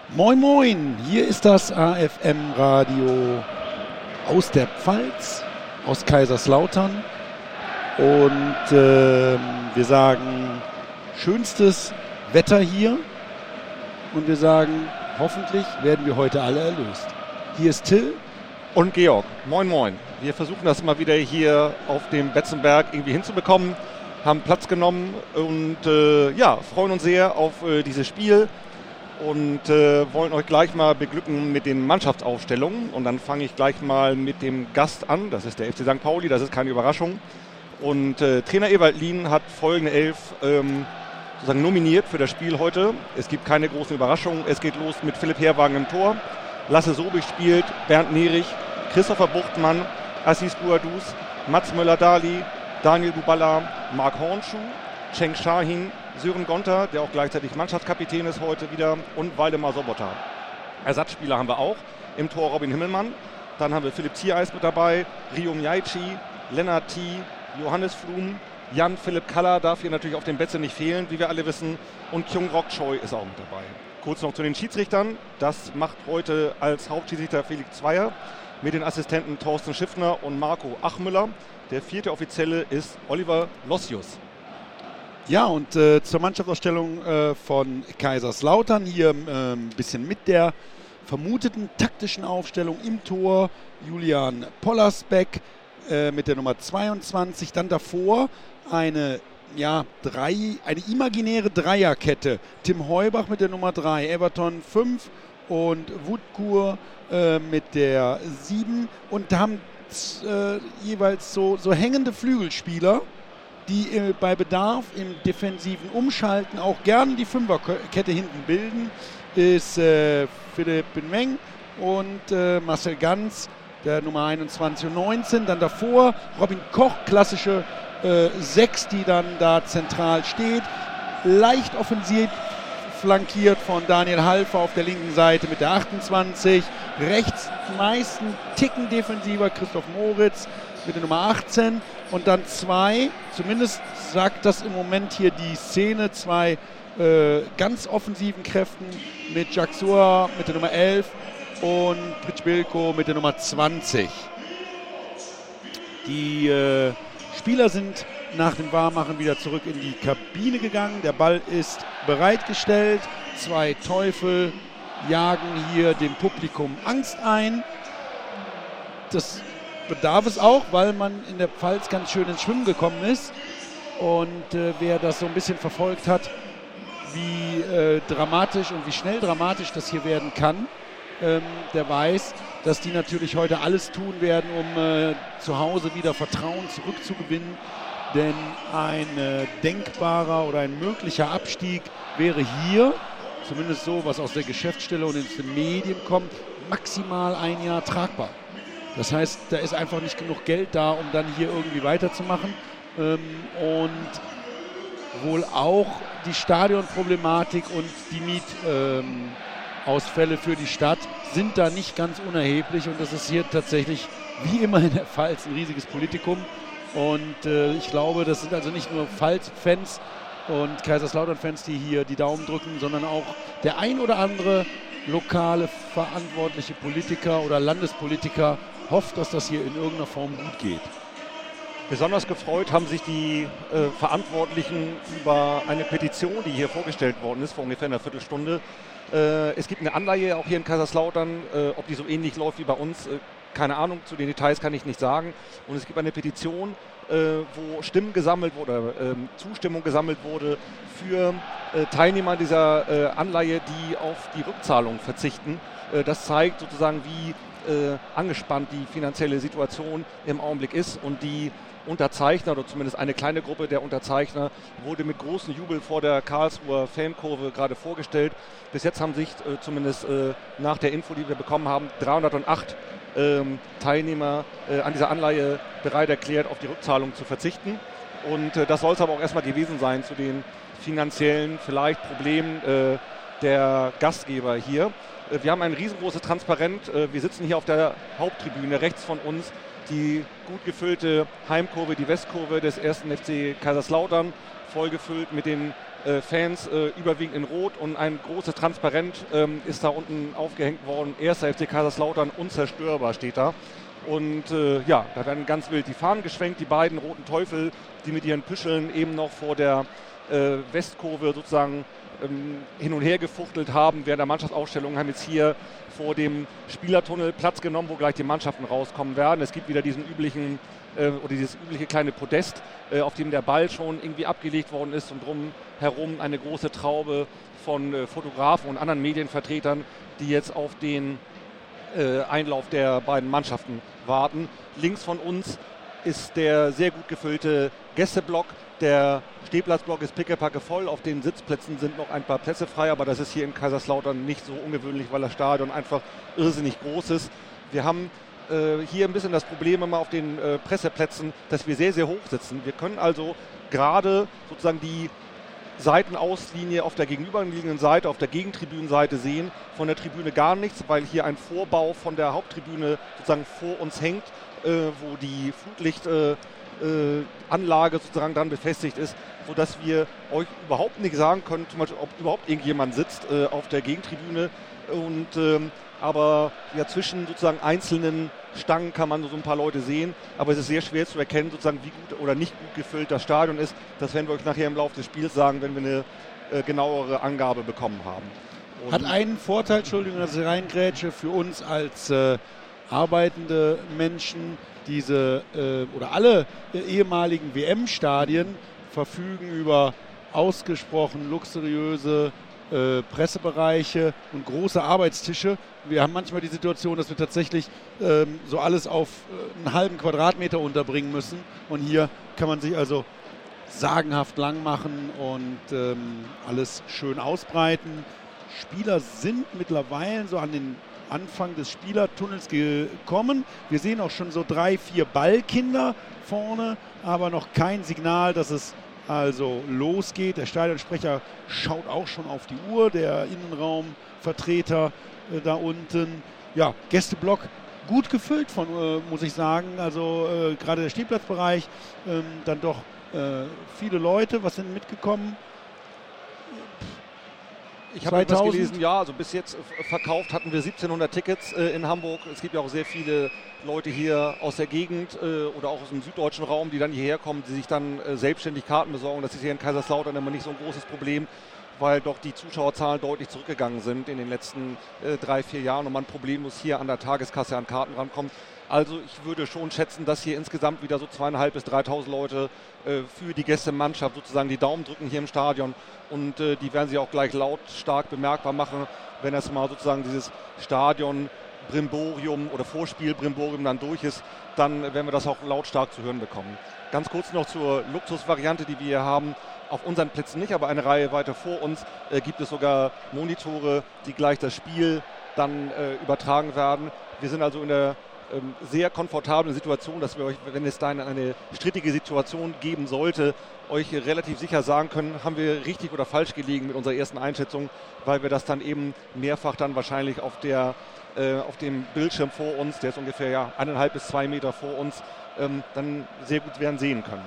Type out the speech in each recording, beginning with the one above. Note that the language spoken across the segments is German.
Moin Moin, hier ist das AFM-Radio aus der Pfalz, aus Kaiserslautern und wir sagen schönstes Wetter hier und wir sagen, hoffentlich werden wir heute alle erlöst. Hier ist Till und Georg. Moin Moin. Wir versuchen das mal wieder hier auf dem Betzenberg irgendwie hinzubekommen, haben Platz genommen und freuen uns sehr auf dieses Spiel. Und wollen euch gleich mal beglücken mit den Mannschaftsaufstellungen. Und dann fange ich gleich mal mit dem Gast an. Das ist der FC St. Pauli, das ist keine Überraschung. Und Trainer Ewald Lien hat folgende 11 sozusagen nominiert für das Spiel heute. Es gibt keine großen Überraschungen. Es geht los mit Philipp Herrwagen im Tor. Lasse Sobich spielt, Bernd Nerich, Christopher Buchtmann, Assis Bouadouz, Mats Möller-Dali, Daniel Duballa, Marc Hornschuh, Cenk Şahin, Sören Gonter, der auch gleichzeitig Mannschaftskapitän ist heute wieder, und Waldemar Sobota. Ersatzspieler haben wir auch. Im Tor Robin Himmelmann. Dann haben wir Philipp Ziereis mit dabei, Rio Mjaici, Lennart Thie, Johannes Flum, Jan-Philipp Kaller darf hier natürlich auf dem Betze nicht fehlen, wie wir alle wissen. Und Kyung-Rok Choi ist auch mit dabei. Kurz noch zu den Schiedsrichtern. Das macht heute als Hauptschiedsrichter Felix Zweier mit den Assistenten Thorsten Schiffner und Marco Achmüller. Der vierte Offizielle ist Oliver Lossius. Ja, und zur Mannschaftsausstellung von Kaiserslautern hier ein bisschen mit der vermuteten taktischen Aufstellung im Tor. Julian Pollersbeck mit der Nummer 22. Dann davor eine imaginäre Dreierkette. Tim Heubach mit der Nummer 3, Everton 5 und Woodkur mit der 7. Und da haben jeweils so hängende Flügelspieler, die bei Bedarf im defensiven Umschalten auch gerne die Fünferkette hinten bilden, ist Philipp Benweng und Marcel Ganz, der Nummer 21 und 19. Dann davor Robin Koch, klassische 6, die dann da zentral steht. Leicht offensiv flankiert von Daniel Halfer auf der linken Seite mit der 28. Rechts meisten Ticken defensiver Christoph Moritz mit der Nummer 18. Und dann zwei, zumindest sagt das im Moment hier die Szene, zwei ganz offensiven Kräften mit Jacques Soa mit der Nummer 11 und Pritsch Bilko mit der Nummer 20. Die Spieler sind nach dem Warmmachen wieder zurück in die Kabine gegangen. Der Ball ist bereitgestellt. Zwei Teufel jagen hier dem Publikum Angst ein. Das bedarf es auch, weil man in der Pfalz ganz schön ins Schwimmen gekommen ist. Und wer das so ein bisschen verfolgt hat, wie dramatisch und wie schnell dramatisch das hier werden kann, der weiß, dass die natürlich heute alles tun werden, um zu Hause wieder Vertrauen zurückzugewinnen. Denn ein denkbarer oder ein möglicher Abstieg wäre hier, zumindest so, was aus der Geschäftsstelle und in den Medien kommt, maximal ein Jahr tragbar. Das heißt, da ist einfach nicht genug Geld da, um dann hier irgendwie weiterzumachen. Und wohl auch die Stadionproblematik und die Mietausfälle für die Stadt sind da nicht ganz unerheblich. Und das ist hier tatsächlich, wie immer in der Pfalz, ein riesiges Politikum. Und ich glaube, das sind also nicht nur Pfalz-Fans und Kaiserslautern-Fans, die hier die Daumen drücken, sondern auch der ein oder andere lokale verantwortliche Politiker oder Landespolitiker hofft, dass das hier in irgendeiner Form gut geht. Besonders gefreut haben sich die Verantwortlichen über eine Petition, die hier vorgestellt worden ist, vor ungefähr einer Viertelstunde. Es gibt eine Anleihe auch hier in Kaiserslautern, ob die so ähnlich läuft wie bei uns, keine Ahnung, zu den Details kann ich nicht sagen. Und es gibt eine Petition, wo Stimmen gesammelt wurde, Zustimmung gesammelt wurde für Teilnehmer dieser Anleihe, die auf die Rückzahlung verzichten. Das zeigt sozusagen, wie angespannt die finanzielle Situation im Augenblick ist, und die Unterzeichner, oder zumindest eine kleine Gruppe der Unterzeichner, wurde mit großem Jubel vor der Karlsruher Fankurve gerade vorgestellt. Bis jetzt haben sich zumindest nach der Info, die wir bekommen haben, 308 Teilnehmer an dieser Anleihe bereit erklärt, auf die Rückzahlung zu verzichten. Und das soll es aber auch erstmal gewesen sein zu den finanziellen vielleicht Problemen der Gastgeber hier. Wir haben ein riesengroßes Transparent. Wir sitzen hier auf der Haupttribüne rechts von uns. Die gut gefüllte Heimkurve, die Westkurve des 1. FC Kaiserslautern, vollgefüllt mit den Fans, überwiegend in Rot, und ein großes Transparent ist da unten aufgehängt worden. 1. FC Kaiserslautern, unzerstörbar steht da. Und ja, da werden ganz wild die Fahnen geschwenkt, die beiden roten Teufel, die mit ihren Püscheln eben noch vor der Westkurve sozusagen hin und her gefuchtelt haben während der Mannschaftsausstellung, haben jetzt hier vor dem Spielertunnel Platz genommen, wo gleich die Mannschaften rauskommen werden. Es gibt wieder diesen üblichen oder dieses übliche kleine Podest, auf dem der Ball schon irgendwie abgelegt worden ist, und drumherum eine große Traube von Fotografen und anderen Medienvertretern, die jetzt auf den Einlauf der beiden Mannschaften warten. Links von uns ist der sehr gut gefüllte Gästeblock. Der Stehplatzblock ist pickepacke voll. Auf den Sitzplätzen sind noch ein paar Plätze frei, aber das ist hier in Kaiserslautern nicht so ungewöhnlich, weil das Stadion einfach irrsinnig groß ist. Wir haben hier ein bisschen das Problem immer auf den Presseplätzen, dass wir sehr, sehr hoch sitzen. Wir können also gerade sozusagen die Seitenauslinie auf der gegenüberliegenden Seite, auf der Gegentribünenseite sehen. Von der Tribüne gar nichts, weil hier ein Vorbau von der Haupttribüne sozusagen vor uns hängt, wo die Flutlichtanlage sozusagen dann befestigt ist, sodass wir euch überhaupt nicht sagen können, zum Beispiel, ob überhaupt irgendjemand sitzt auf der Gegentribüne. Und aber ja, zwischen sozusagen einzelnen Stangen kann man so ein paar Leute sehen, aber es ist sehr schwer zu erkennen, sozusagen, wie gut oder nicht gut gefüllt das Stadion ist. Das werden wir euch nachher im Laufe des Spiels sagen, wenn wir eine genauere Angabe bekommen haben. Und hat einen Vorteil, Entschuldigung, dass ich reingrätsche, für uns als arbeitende Menschen. Diese oder alle ehemaligen WM-Stadien verfügen über ausgesprochen luxuriöse Pressebereiche und große Arbeitstische. Wir haben manchmal die Situation, dass wir tatsächlich so alles auf einen halben Quadratmeter unterbringen müssen. Und hier kann man sich also sagenhaft lang machen und alles schön ausbreiten. Spieler sind mittlerweile so an den Anfang des Spielertunnels gekommen. Wir sehen auch schon so 3, 4 Ballkinder vorne, aber noch kein Signal, dass es also losgeht. Der Stadionsprecher schaut auch schon auf die Uhr, der Innenraumvertreter da unten. Ja, Gästeblock gut gefüllt von, muss ich sagen. Also gerade der Stehplatzbereich, dann doch viele Leute. Was sind mitgekommen? Ich habe etwas gelesen, ja, also bis jetzt verkauft hatten wir 1700 Tickets in Hamburg. Es gibt ja auch sehr viele Leute hier aus der Gegend oder auch aus dem süddeutschen Raum, die dann hierher kommen, die sich dann selbstständig Karten besorgen. Das ist hier in Kaiserslautern immer nicht so ein großes Problem, weil doch die Zuschauerzahlen deutlich zurückgegangen sind in den letzten 3, 4 Jahren und man problemlos hier an der Tageskasse an Karten rankommt. Also ich würde schon schätzen, dass hier insgesamt wieder so 2.500 bis 3.000 Leute für die Gästemannschaft sozusagen die Daumen drücken hier im Stadion. Und die werden sich auch gleich lautstark bemerkbar machen, wenn das mal sozusagen dieses Stadion-Brimborium oder Vorspiel-Brimborium dann durch ist, dann werden wir das auch lautstark zu hören bekommen. Ganz kurz noch zur Luxusvariante, die wir hier haben. Auf unseren Plätzen nicht, aber eine Reihe weiter vor uns gibt es sogar Monitore, die gleich das Spiel dann übertragen werden. Wir sind also in der sehr komfortable Situation, dass wir euch, wenn es da eine strittige Situation geben sollte, euch relativ sicher sagen können, haben wir richtig oder falsch gelegen mit unserer ersten Einschätzung, weil wir das dann eben mehrfach dann wahrscheinlich auf dem Bildschirm vor uns, der ist ungefähr 1,5 bis 2 Meter vor uns, dann sehr gut werden sehen können.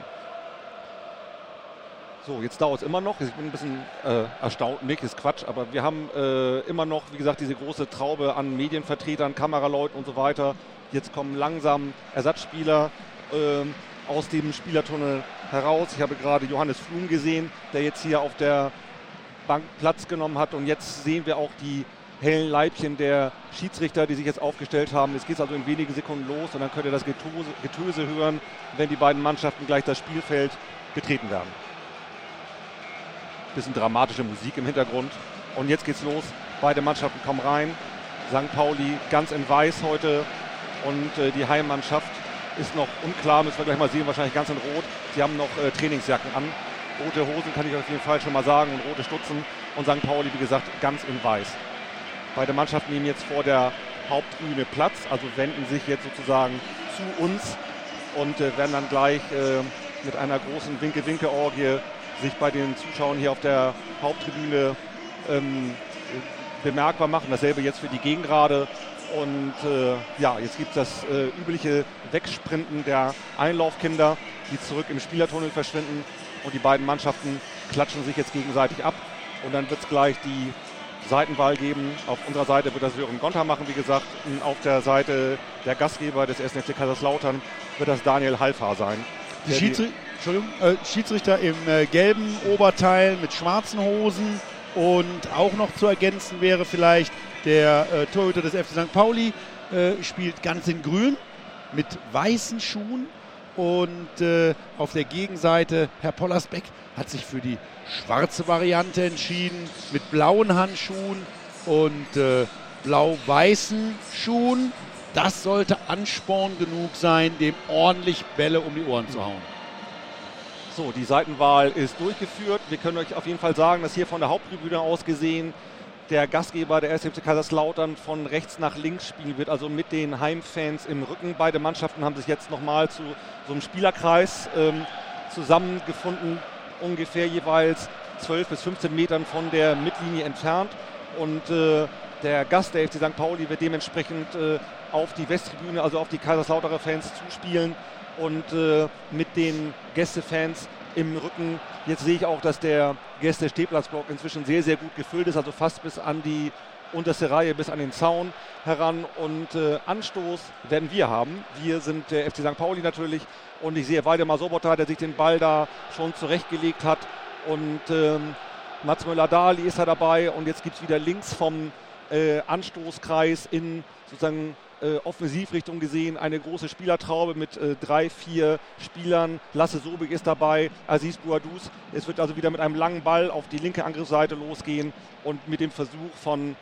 So, jetzt dauert es immer noch. Ich bin ein bisschen erstaunt. Nick ist Quatsch, aber wir haben immer noch, wie gesagt, diese große Traube an Medienvertretern, Kameraleuten und so weiter. Jetzt kommen langsam Ersatzspieler aus dem Spielertunnel heraus. Ich habe gerade Johannes Flum gesehen, der jetzt hier auf der Bank Platz genommen hat. Und jetzt sehen wir auch die hellen Leibchen der Schiedsrichter, die sich jetzt aufgestellt haben. Jetzt geht es also in wenigen Sekunden los und dann könnt ihr das Getöse hören, wenn die beiden Mannschaften gleich das Spielfeld betreten werden. Bisschen dramatische Musik im Hintergrund. Und jetzt geht's los. Beide Mannschaften kommen rein. St. Pauli ganz in weiß heute. Und die Heimmannschaft ist noch unklar, müssen wir gleich mal sehen, wahrscheinlich ganz in rot. Sie haben noch Trainingsjacken an. Rote Hosen kann ich auf jeden Fall schon mal sagen und rote Stutzen. Und St. Pauli, wie gesagt, ganz in weiß. Beide Mannschaften nehmen jetzt vor der Haupttribüne Platz, also wenden sich jetzt sozusagen zu uns und werden dann gleich mit einer großen Winke-Winke-Orgie sich bei den Zuschauern hier auf der Haupttribüne bemerkbar machen. Dasselbe jetzt für die Gegengrade. Und ja, jetzt gibt es das übliche Wegsprinten der Einlaufkinder, die zurück im Spielertunnel verschwinden. und die beiden Mannschaften klatschen sich jetzt gegenseitig ab und dann wird es gleich die Seitenwahl geben. Auf unserer Seite wird das Sören Gonter machen, wie gesagt. Und auf der Seite der Gastgeber des 1. FC Kaiserslautern wird das Daniel Halfa sein. Schiedsrichter im gelben Oberteil mit schwarzen Hosen und auch noch zu ergänzen wäre vielleicht der Torhüter des FC St. Pauli spielt ganz in grün mit weißen Schuhen und auf der Gegenseite Herr Pollersbeck hat sich für die schwarze Variante entschieden mit blauen Handschuhen und blau-weißen Schuhen. Das sollte Ansporn genug sein, dem ordentlich Bälle um die Ohren zu hauen. So, die Seitenwahl ist durchgeführt. Wir können euch auf jeden Fall sagen, dass hier von der Haupttribüne aus gesehen der Gastgeber, der 1. FC Kaiserslautern, von rechts nach links spielen wird, also mit den Heimfans im Rücken. Beide Mannschaften haben sich jetzt nochmal zu so einem Spielerkreis zusammengefunden, ungefähr jeweils 12 bis 15 Metern von der Mittellinie entfernt. Und der Gast, der FC St. Pauli, wird dementsprechend auf die Westtribüne, also auf die Kaiserslauterer Fans zuspielen und mit den Gästefans im Rücken. Jetzt sehe ich auch, dass der Gäste-Stehplatzblock inzwischen sehr, sehr gut gefüllt ist, also fast bis an die unterste Reihe, bis an den Zaun heran. Und Anstoß werden wir haben. Wir sind der FC St. Pauli natürlich und ich sehe Waldemar Sobota, der sich den Ball da schon zurechtgelegt hat. Und Mats Möller-Dahli ist da dabei und jetzt gibt es wieder links vom Anstoßkreis in sozusagen Offensivrichtung gesehen eine große Spielertraube mit 3, 4 Spielern. Lasse Sobig ist dabei, Aziz Bouadouz. Es wird also wieder mit einem langen Ball auf die linke Angriffsseite losgehen und mit dem Versuch von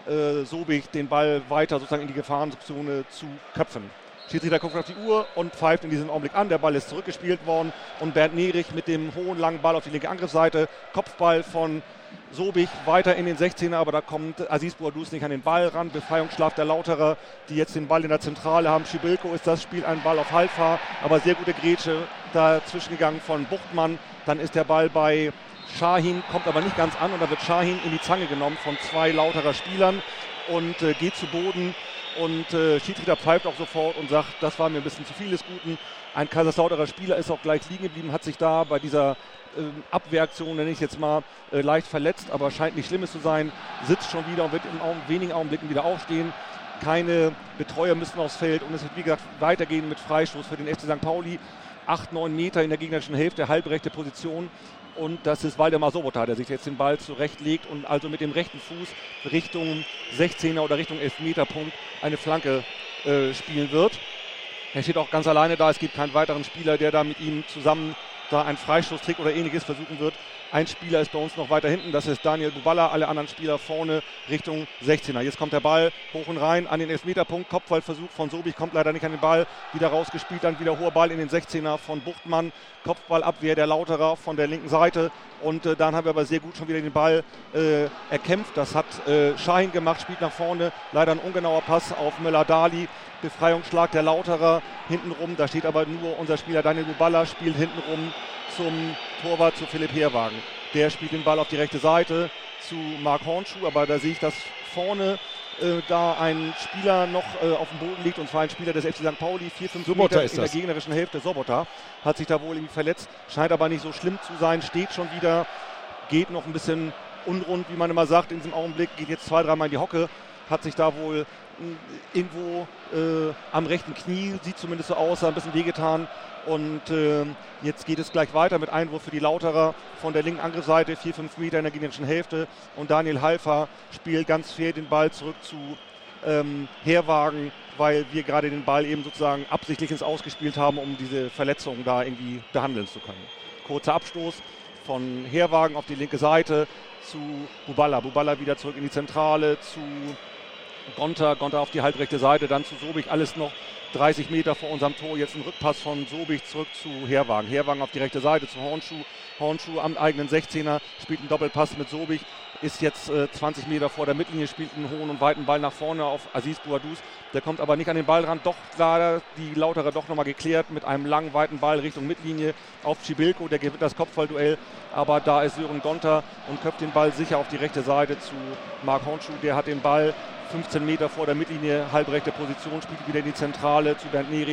Sobig den Ball weiter sozusagen in die Gefahrenzone zu köpfen. Schiedsrichter guckt auf die Uhr und pfeift in diesem Augenblick an. Der Ball ist zurückgespielt worden und Bernd Nerich mit dem hohen langen Ball auf die linke Angriffsseite. Kopfball von Sobig weiter in den 16er, aber da kommt Aziz Bouadouz nicht an den Ball ran. Befreiungsschlaf der Lauterer, die jetzt den Ball in der Zentrale haben. Schibilko ist das, spielt einen Ball auf Halfa, aber sehr gute Grätsche dazwischen gegangen von Buchtmann. Dann ist der Ball bei Şahin, kommt aber nicht ganz an und da wird Şahin in die Zange genommen von 2 Lauterer Spielern und geht zu Boden. Und Schiedsrichter pfeift auch sofort und sagt, das war mir ein bisschen zu viel des Guten. Ein Kaiserslauterer Spieler ist auch gleich liegen geblieben, hat sich da bei dieser Abwehraktion, nenne ich jetzt mal, leicht verletzt, aber scheint nicht Schlimmes zu sein. Sitzt schon wieder und wird in wenigen Augenblicken wieder aufstehen. Keine Betreuer müssen aufs Feld und es wird wie gesagt weitergehen mit Freistoß für den FC St. Pauli. 8, 9 Meter in der gegnerischen Hälfte, halbrechte Position. Und das ist Waldemar Sobota, der sich jetzt den Ball zurechtlegt und also mit dem rechten Fuß Richtung 16er oder Richtung Elfmeterpunkt eine Flanke spielen wird. Er steht auch ganz alleine da, es gibt keinen weiteren Spieler, der da mit ihm zusammen da einen Freistoßtrick oder ähnliches versuchen wird. Ein Spieler ist bei uns noch weiter hinten, das ist Daniel Buballa, alle anderen Spieler vorne Richtung 16er. Jetzt kommt der Ball hoch und rein an den Elfmeterpunkt, Kopfballversuch von Sobig, kommt leider nicht an den Ball, wieder rausgespielt, dann wieder hoher Ball in den 16er von Buchtmann, Kopfballabwehr der Lauterer von der linken Seite und dann haben wir aber sehr gut schon wieder den Ball erkämpft. Das hat Şahin gemacht, spielt nach vorne, leider ein ungenauer Pass auf Möller-Dahli, Befreiungsschlag der Lauterer hintenrum, da steht aber nur unser Spieler Daniel Buballa, spielt hintenrum zum Torwart, zu Philipp Herwagen. Der spielt den Ball auf die rechte Seite zu Marc Hornschuh, aber da sehe ich, dass vorne da ein Spieler noch auf dem Boden liegt, und zwar ein Spieler des FC St. Pauli, 4-5 Meter in der gegnerischen Hälfte. Sobota hat sich da wohl irgendwie verletzt, scheint aber nicht so schlimm zu sein, steht schon wieder, geht noch ein bisschen unrund, wie man immer sagt, in diesem Augenblick, geht jetzt 2-3 Mal in die Hocke, hat sich da wohl irgendwo am rechten Knie, sieht zumindest so aus, ein bisschen wehgetan. Und jetzt geht es gleich weiter mit Einwurf für die Lauterer von der linken Angriffsseite, 4-5 Meter in der gegnerischen Hälfte. Und Daniel Halfa spielt ganz fair den Ball zurück zu Herwagen, weil wir gerade den Ball eben sozusagen absichtlich ins Ausgespielt haben, um diese Verletzung da irgendwie behandeln zu können. Kurzer Abstoß von Herwagen auf die linke Seite zu Buballa. Buballa wieder zurück in die Zentrale zu Gonter auf die halbrechte Seite, dann zu Sobig, alles noch 30 Meter vor unserem Tor. Jetzt ein Rückpass von Sobig zurück zu Herwagen. Herwagen auf die rechte Seite zu Hornschuh. Hornschuh am eigenen 16er, spielt einen Doppelpass mit Sobig, ist jetzt 20 Meter vor der Mittellinie, spielt einen hohen und weiten Ball nach vorne auf Aziz Bouadouz. Der kommt aber nicht an den Ball ran. Doch leider die Lauterer doch nochmal geklärt mit einem langen, weiten Ball Richtung Mittellinie auf Schibilko. Der gewinnt das Kopfballduell, aber da ist Sören Gonter und köpft den Ball sicher auf die rechte Seite zu Marc Hornschuh. Der hat den Ball 15 Meter vor der Mittellinie, halbrechte Position, spielt wieder in die Zentrale zu Bernd Nerich.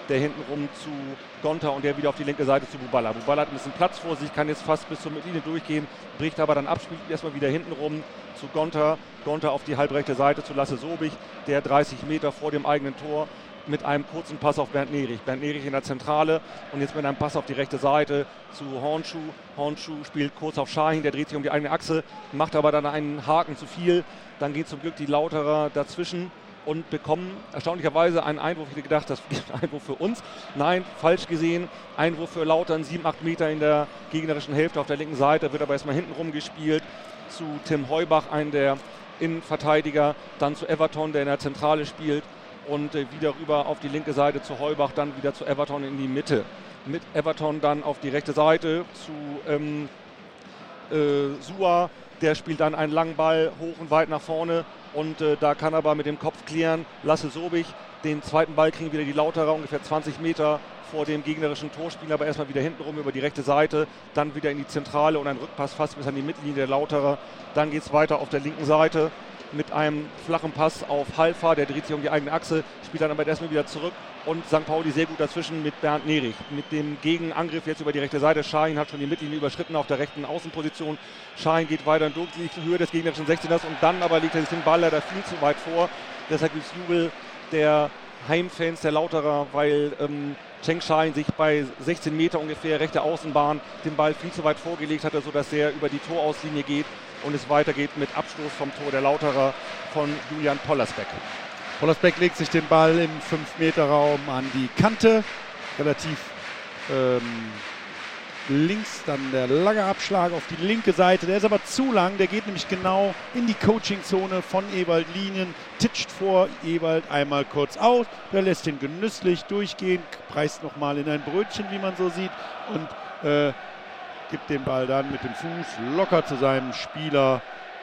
der hintenrum zu Gonta und der wieder auf die linke Seite zu Buballa. Buballa hat ein bisschen Platz vor sich, kann jetzt fast bis zur Mittellinie durchgehen, bricht aber dann ab, spielt erstmal wieder hintenrum zu Gonta. Gonta auf die halbrechte Seite zu Lasse Sobich, der 30 Meter vor dem eigenen Tor mit einem kurzen Pass auf Bernd Nerich. Bernd Nerich in der Zentrale und jetzt mit einem Pass auf die rechte Seite zu Hornschuh. Hornschuh spielt kurz auf Schahin, der dreht sich um die eigene Achse, macht aber dann einen Haken zu viel. Dann geht zum Glück die Lauterer dazwischen und bekommen erstaunlicherweise einen Einwurf. Ich hätte gedacht, das gibt ein Einwurf für uns. Nein, falsch gesehen. Einwurf für Lautern, 7-8 Meter in der gegnerischen Hälfte auf der linken Seite. Wird aber erstmal hinten rumgespielt zu Tim Heubach, einen der Innenverteidiger. Dann zu Everton, der in der Zentrale spielt. Und wieder rüber auf die linke Seite zu Heubach, dann wieder zu Everton in die Mitte. Mit Everton dann auf die rechte Seite zu Sua. Der spielt dann einen langen Ball hoch und weit nach vorne. Und da kann aber mit dem Kopf klären Lasse Sobich. Den zweiten Ball kriegen wieder die Lauterer, ungefähr 20 Meter vor dem gegnerischen Torspieler, aber erstmal wieder hintenrum über die rechte Seite, dann wieder in die Zentrale und ein Rückpass fast bis an die Mittellinie der Lauterer. Dann geht es weiter auf der linken Seite mit einem flachen Pass auf Halfa, der dreht sich um die eigene Achse, spielt dann aber erstmal wieder zurück und St. Pauli sehr gut dazwischen mit Bernd Nerich. Mit dem Gegenangriff jetzt über die rechte Seite. Schahin hat schon die Mittellinie überschritten auf der rechten Außenposition. Schahin geht weiter durch die Höhe des gegnerischen 16ers und dann aber legt er sich den Ball leider viel zu weit vor. Deshalb gibt es Jubel der Heimfans der Lauterer, weil Cheng Schahin sich bei 16 Meter ungefähr rechte Außenbahn den Ball viel zu weit vorgelegt hatte, sodass er über die Torauslinie geht und es weitergeht mit Abstoß vom Tor der Lauterer von Julian Pollersbeck. Pollersbeck legt sich den Ball im 5-Meter-Raum an die Kante, relativ links, dann der lange Abschlag auf die linke Seite, der ist aber zu lang, der geht nämlich genau in die Coaching-Zone von Ewald Lienen, titscht vor Ewald einmal kurz aus, der lässt ihn genüsslich durchgehen, preist nochmal in ein Brötchen, wie man so sieht, und gibt den Ball dann mit dem Fuß locker zu seinem Spieler,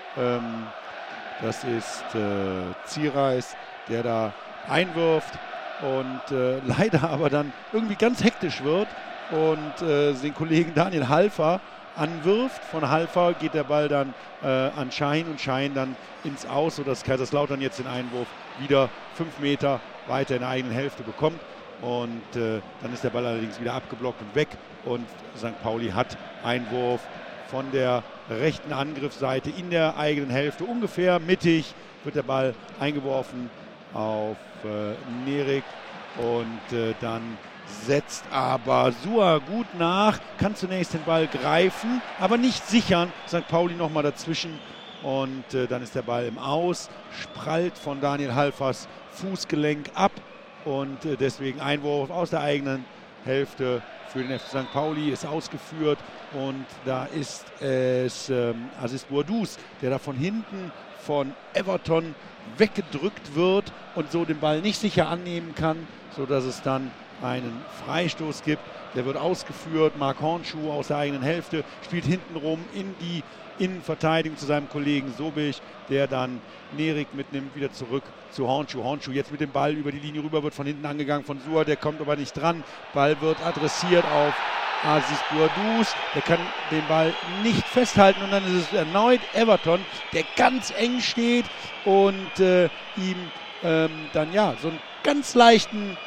das ist Ziereis, der da einwirft und leider aber dann irgendwie ganz hektisch wird und den Kollegen Daniel Halfa anwirft. Von Halfa geht der Ball dann an Schahin und Schahin dann ins Aus, sodass Kaiserslautern jetzt den Einwurf wieder 5 Meter weiter in der eigenen Hälfte bekommt. Und dann ist der Ball allerdings wieder abgeblockt und weg. Und St. Pauli hat Einwurf von der rechten Angriffsseite in der eigenen Hälfte. Ungefähr mittig wird der Ball eingeworfen auf Nerich. Und dann setzt aber Sua gut nach, kann zunächst den Ball greifen, aber nicht sichern. St. Pauli nochmal dazwischen. Und dann ist der Ball im Aus, sprallt von Daniel Halfers Fußgelenk ab. Und deswegen Einwurf aus der eigenen Hälfte für den FC St. Pauli ist ausgeführt. Und da ist es Aziz Bourdous, der da von hinten von Everton weggedrückt wird und so den Ball nicht sicher annehmen kann, sodass es dann einen Freistoß gibt. Der wird ausgeführt. Marc Hornschuh aus der eigenen Hälfte spielt hintenrum in die Innenverteidigung zu seinem Kollegen Sobich, der dann Nerich mitnimmt, wieder zurück zu Hornschuh. Hornschuh jetzt mit dem Ball über die Linie rüber, wird von hinten angegangen von Sua, der kommt aber nicht dran. Ball wird adressiert auf Aziz Bourdous, der kann den Ball nicht festhalten und dann ist es erneut Everton, der ganz eng steht und ihm dann ja so einen ganz leichten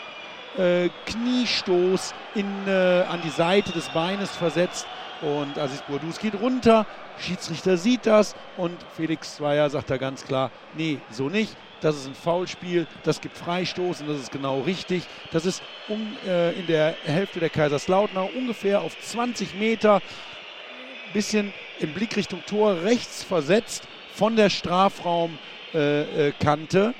Kniestoß an die Seite des Beines versetzt und Aziz Bourdous geht runter, Schiedsrichter sieht das und Felix Zweier sagt da ganz klar, nee, so nicht, das ist ein Foulspiel, das gibt Freistoß und das ist genau richtig. Das ist in der Hälfte der Kaiserslautner ungefähr auf 20 Meter, bisschen in Blickrichtung Tor rechts versetzt von der Strafraumkante.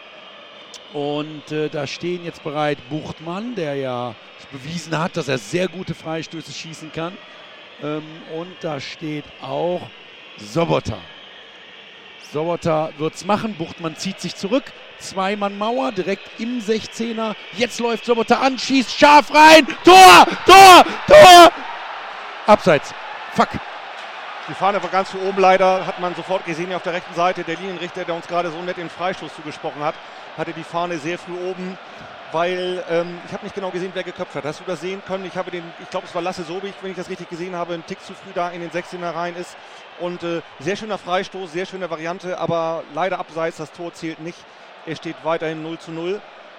Und da stehen jetzt bereit Buchtmann, der ja bewiesen hat, dass er sehr gute Freistöße schießen kann. Und da steht auch Sobotta. Sobotta wird es machen. Buchtmann zieht sich zurück. 2-Mann-Mauer direkt im 16er. Jetzt läuft Sobotta an, schießt scharf rein. Tor! Tor! Tor! Abseits. Fuck. Die Fahne war ganz für oben leider, hat man sofort gesehen auf der rechten Seite. Der Linienrichter, der uns gerade so nett den Freistoß zugesprochen hat, hatte die Fahne sehr früh oben, weil ich habe nicht genau gesehen, wer geköpft hat. Hast du das sehen können? Ich glaube, es war Lasse Sobich, wenn ich das richtig gesehen habe, ein Tick zu früh da in den 16er rein ist. Und sehr schöner Freistoß, sehr schöne Variante, aber leider abseits, das Tor zählt nicht. Es steht weiterhin 0:0.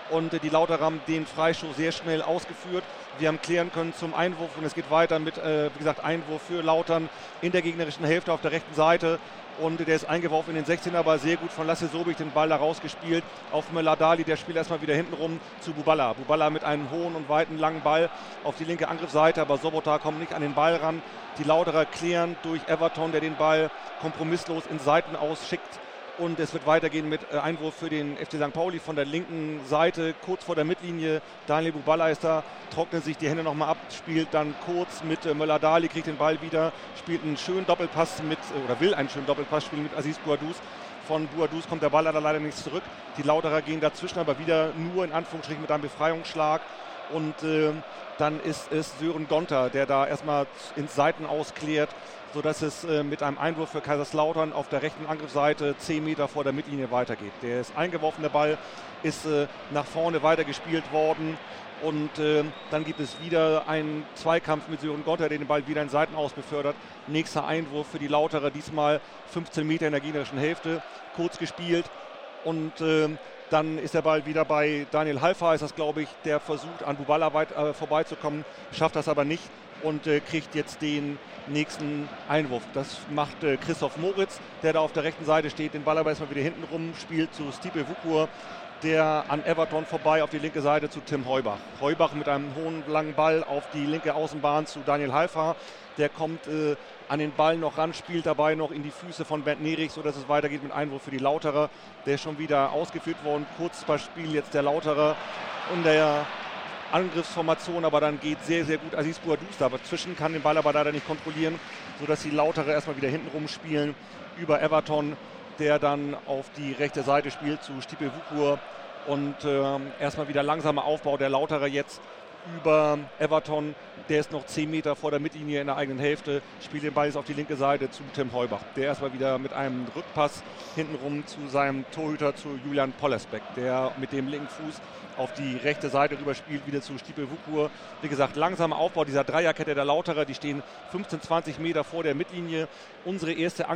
und die Lauterer haben den Freistoß sehr schnell ausgeführt. Wir haben klären können zum Einwurf und es geht weiter mit, wie gesagt, Einwurf für Lautern in der gegnerischen Hälfte auf der rechten Seite. Und der ist eingeworfen in den 16er, aber sehr gut von Lasse Sobich den Ball da rausgespielt auf Möller-Dali. Der spielt erstmal wieder hinten rum zu Buballa. Buballa mit einem hohen und weiten langen Ball auf die linke Angriffsseite, aber Sobota kommt nicht an den Ball ran. Die Lauterer klären durch Everton, der den Ball kompromisslos in Seiten ausschickt. Und es wird weitergehen mit Einwurf für den FC St. Pauli von der linken Seite, kurz vor der Mittellinie. Daniel Buballa ist da, trocknet sich die Hände nochmal ab, spielt dann kurz mit Möller-Dali, kriegt den Ball wieder, spielt einen schönen Doppelpass mit, oder will einen schönen Doppelpass spielen mit Aziz Bouadouz. Von Bouadouz kommt der Ball leider nichts zurück. Die Lauterer gehen dazwischen, aber wieder nur in Anführungsstrichen mit einem Befreiungsschlag. Und dann ist es Sören Gonter, der da erstmal ins Seiten ausklärt, sodass es mit einem Einwurf für Kaiserslautern auf der rechten Angriffsseite 10 Meter vor der Mittellinie weitergeht. Der ist eingeworfen, der Ball ist nach vorne weitergespielt worden und dann gibt es wieder einen Zweikampf mit Sören Gonter, der den Ball wieder in Seiten aus befördert. Nächster Einwurf für die Lauterer, diesmal 15 Meter in der gegnerischen Hälfte, kurz gespielt und dann ist der Ball wieder bei Daniel Halfa, ist das glaube ich, der versucht an Buballa vorbeizukommen, schafft das aber nicht und kriegt jetzt den nächsten Einwurf. Das macht Christoph Moritz, der da auf der rechten Seite steht, den Ball aber erstmal wieder hinten rum, spielt zu Stipe Wukur, der an Everton vorbei auf die linke Seite zu Tim Heubach. Heubach mit einem hohen, langen Ball auf die linke Außenbahn zu Daniel Halfa. Der kommt an den Ball noch ran, spielt dabei noch in die Füße von Bernd Nerichs, sodass es weitergeht mit Einwurf für die Lauterer. Der ist schon wieder ausgeführt worden. Kurzballspiel jetzt der Lauterer und der Angriffsformation, aber dann geht sehr, sehr gut Aziz Bouadouz da. Dazwischen kann den Ball aber leider nicht kontrollieren, sodass die Lauterer erstmal wieder hinten rumspielen über Everton, der dann auf die rechte Seite spielt zu Stipe Wukur und erstmal wieder langsamer Aufbau der Lauterer jetzt über Everton, der ist noch 10 Meter vor der Mittellinie in der eigenen Hälfte, spielt den Ball jetzt auf die linke Seite zu Tim Heubach, der erstmal wieder mit einem Rückpass hintenrum zu seinem Torhüter, zu Julian Pollersbeck, der mit dem linken Fuß auf die rechte Seite rüber spielt, wieder zu Stipe Wukur. Wie gesagt, langsamer Aufbau dieser Dreierkette der Lauterer, die stehen 15, 20 Meter vor der Mittellinie. Unsere erste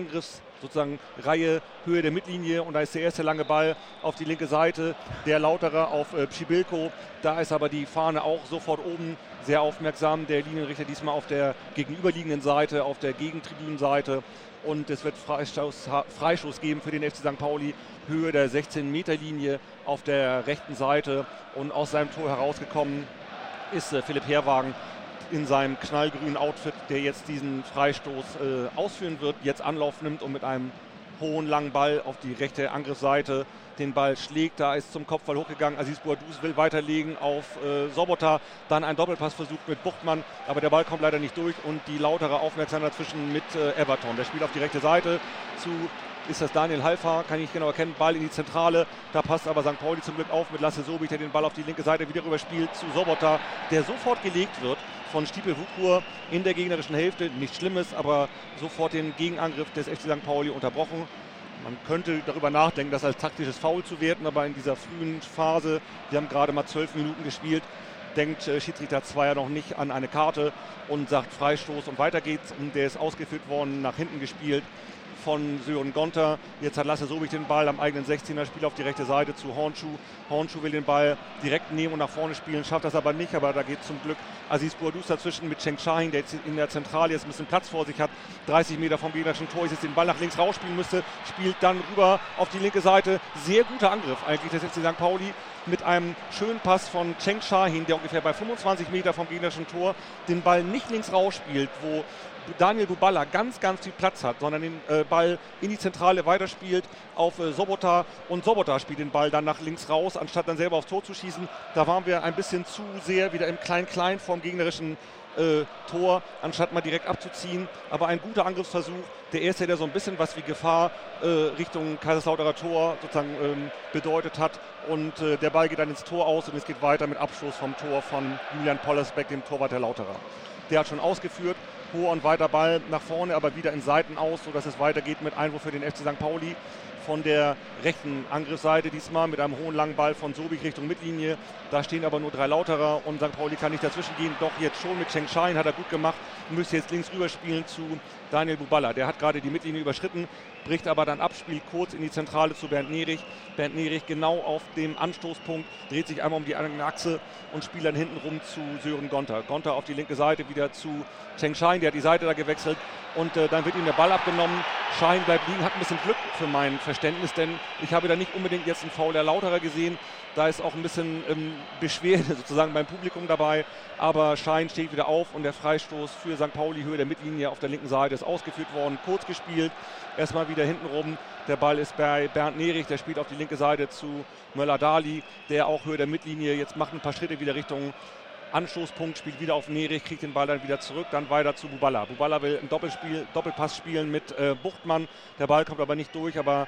Reihe Höhe der Mittellinie und da ist der erste lange Ball auf die linke Seite der Lauterer auf Pschibilko. Da ist aber die Fahne auch sofort oben, sehr aufmerksam. Der Linienrichter diesmal auf der gegenüberliegenden Seite, auf der Gegentribünenseite. Und es wird Freistoß geben für den FC St. Pauli, Höhe der 16-Meter-Linie auf der rechten Seite. Und aus seinem Tor herausgekommen ist Philipp Herwagen in seinem knallgrünen Outfit, der jetzt diesen Freistoß ausführen wird, jetzt Anlauf nimmt und mit einem hohen, langen Ball auf die rechte Angriffsseite den Ball schlägt. Da ist zum Kopfball hochgegangen. Aziz Bouadouz will weiterlegen auf Sobota. Dann ein Doppelpass versucht mit Buchtmann, aber der Ball kommt leider nicht durch und die Lauterer aufmerksam dazwischen mit Everton. Der spielt auf die rechte Seite zu, ist das Daniel Halfa, kann ich nicht genau erkennen, Ball in die Zentrale. Da passt aber St. Pauli zum Glück auf mit Lasse Sobich, der den Ball auf die linke Seite wieder rüber spielt zu Sobota, der sofort gelegt wird von Stipe Wukur in der gegnerischen Hälfte. Nichts Schlimmes, aber sofort den Gegenangriff des FC St. Pauli unterbrochen. Man könnte darüber nachdenken, das als taktisches Foul zu werten, aber in dieser frühen Phase, wir haben gerade mal 12 Minuten gespielt, denkt Schiedsrichter Zweier noch nicht an eine Karte und sagt Freistoß und weiter geht's. Und der ist ausgeführt worden, nach hinten gespielt von Sören Gonter. Jetzt hat Lasse Sobich den Ball am eigenen 16er, Spiel auf die rechte Seite zu Hornschuh. Hornschuh will den Ball direkt nehmen und nach vorne spielen, schafft das aber nicht, aber da geht zum Glück Aziz Bouadouz dazwischen mit Cenk Şahin, der jetzt in der Zentrale jetzt ein bisschen Platz vor sich hat, 30 Meter vom gegnerischen Tor, jetzt den Ball nach links rausspielen müsste, spielt dann rüber auf die linke Seite. Sehr guter Angriff eigentlich des FC St. Pauli mit einem schönen Pass von Cenk Şahin, der ungefähr bei 25 Meter vom gegnerischen Tor den Ball nicht links rausspielt, wo Daniel Buballa ganz, ganz viel Platz hat, sondern den Ball in die Zentrale weiterspielt auf Sobota und Sobota spielt den Ball dann nach links raus, anstatt dann selber aufs Tor zu schießen. Da waren wir ein bisschen zu sehr wieder im Klein-Klein vom gegnerischen Tor, anstatt mal direkt abzuziehen. Aber ein guter Angriffsversuch. Der erste, der so ein bisschen was wie Gefahr Richtung Kaiserslauterer Tor sozusagen bedeutet hat. Und der Ball geht dann ins Tor aus und es geht weiter mit Abstoß vom Tor von Julian Pollersbeck, dem Torwart der Lauterer. Der hat schon ausgeführt. Hoher und weiter Ball nach vorne, aber wieder in Seiten aus, sodass es weitergeht mit Einwurf für den FC St. Pauli. von der rechten Angriffsseite, diesmal mit einem hohen langen Ball von Sobich Richtung Mittellinie. Da stehen aber nur 3 Lauterer und St. Pauli kann nicht dazwischen gehen. Doch jetzt schon mit Cheng Shine, hat er gut gemacht, müsste jetzt links rüberspielen zu Daniel Buballa. Der hat gerade die Mittellinie überschritten, bricht aber dann ab, spielt kurz in die Zentrale zu Bernd Nerich. Bernd Nerich genau auf dem Anstoßpunkt, dreht sich einmal um die eigene Achse und spielt dann hinten rum zu Sören Gonter. Gonter auf die linke Seite wieder zu Cheng Shine, der hat die Seite da gewechselt und dann wird ihm der Ball abgenommen. Shine bleibt liegen, hat ein bisschen Glück für mein Verständnis, denn ich habe da nicht unbedingt jetzt einen Foul der Lauterer gesehen. Da ist auch ein bisschen Beschwerde sozusagen beim Publikum dabei, aber Shine steht wieder auf und der Freistoß für St. Pauli, Höhe der Mittellinie auf der linken Seite, ist ausgeführt worden, kurz gespielt, erstmal wieder hinten rum. Der Ball ist bei Bernd Nerich, der spielt auf die linke Seite zu Möller-Dali, der auch Höhe der Mittellinie jetzt macht ein paar Schritte wieder Richtung Anstoßpunkt, spielt wieder auf Nerich, kriegt den Ball dann wieder zurück, dann weiter zu Buballa. Buballa will ein Doppelpass spielen mit Buchtmann, der Ball kommt aber nicht durch, aber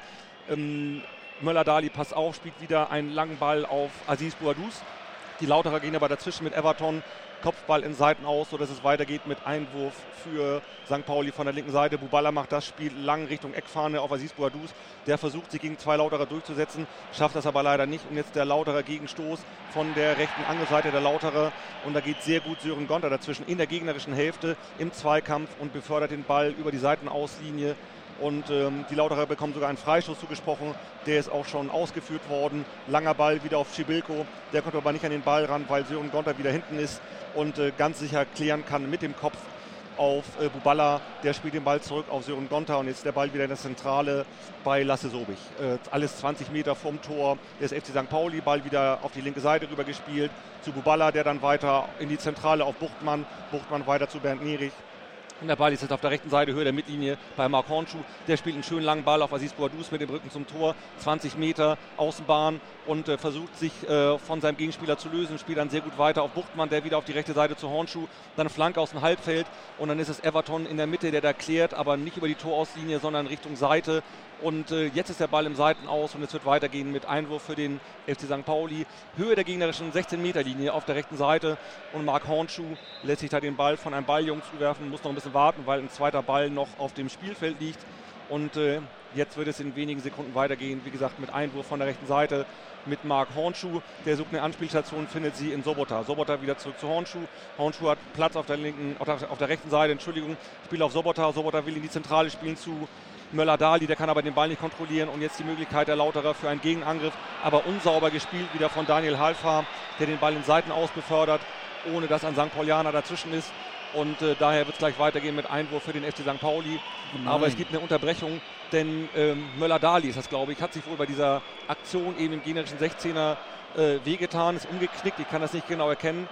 Möller-Dali passt auf, spielt wieder einen langen Ball auf Aziz Bouadouz. Die Lauterer gehen aber dazwischen mit Everton. Kopfball in Seiten aus, sodass es weitergeht mit Einwurf für St. Pauli von der linken Seite. Buballa macht das Spiel lang Richtung Eckfahne auf Aziz Bouadouz. Der versucht, sich gegen 2 Lauterer durchzusetzen, schafft das aber leider nicht. Und jetzt der Lauterer Gegenstoß von der rechten Angriffsseite der Lauterer. Und da geht sehr gut Sören Gonter dazwischen in der gegnerischen Hälfte im Zweikampf und befördert den Ball über die Seitenauslinie. Und die Lauterer bekommen sogar einen Freistoß zugesprochen, der ist auch schon ausgeführt worden. Langer Ball wieder auf Schibilko, der kommt aber nicht an den Ball ran, weil Sören Gonter wieder hinten ist und ganz sicher klären kann mit dem Kopf auf Buballa. Der spielt den Ball zurück auf Sören Gonter und jetzt der Ball wieder in der Zentrale bei Lasse Sobich. Alles 20 Meter vom Tor des FC St. Pauli, Ball wieder auf die linke Seite rüber gespielt zu Buballa, der dann weiter in die Zentrale auf Buchtmann, Buchtmann weiter zu Bernd Nerich. Und der Ball ist jetzt auf der rechten Seite, Höhe der Mittellinie bei Marc Hornschuh. Der spielt einen schönen langen Ball auf Aziz Bouadouz mit dem Rücken zum Tor. 20 Meter Außenbahn und versucht sich von seinem Gegenspieler zu lösen. Spielt dann sehr gut weiter auf Buchtmann, der wieder auf die rechte Seite zu Hornschuh. Dann Flanke aus dem Halbfeld und dann ist es Everton in der Mitte, der da klärt, aber nicht über die Torauslinie, sondern Richtung Seite. Und jetzt ist der Ball im Seitenaus und es wird weitergehen mit Einwurf für den FC St. Pauli. Höhe der gegnerischen 16-Meter-Linie auf der rechten Seite und Marc Hornschuh lässt sich da den Ball von einem Balljungen zuwerfen, muss noch ein bisschen warten, weil ein zweiter Ball noch auf dem Spielfeld liegt. Und jetzt wird es in wenigen Sekunden weitergehen, wie gesagt, mit Einwurf von der rechten Seite mit Marc Hornschuh. Der sucht eine Anspielstation, findet sie in Sobota. Sobota wieder zurück zu Hornschuh. Hornschuh hat Platz auf der rechten Seite, spielt auf Sobota. Sobota will in die Zentrale spielen zu Möller-Dali, der kann aber den Ball nicht kontrollieren und jetzt die Möglichkeit der Lauterer für einen Gegenangriff, aber unsauber gespielt wieder von Daniel Halfa, der den Ball in Seiten aus befördert, ohne dass ein St. Paulianer dazwischen ist und daher wird es gleich weitergehen mit Einwurf für den FC St. Pauli, aber es gibt eine Unterbrechung, denn Möller-Dali ist das, glaube ich, hat sich wohl bei dieser Aktion eben im gegnerischen 16er wehgetan, ist umgeknickt, ich kann das nicht genau erkennen,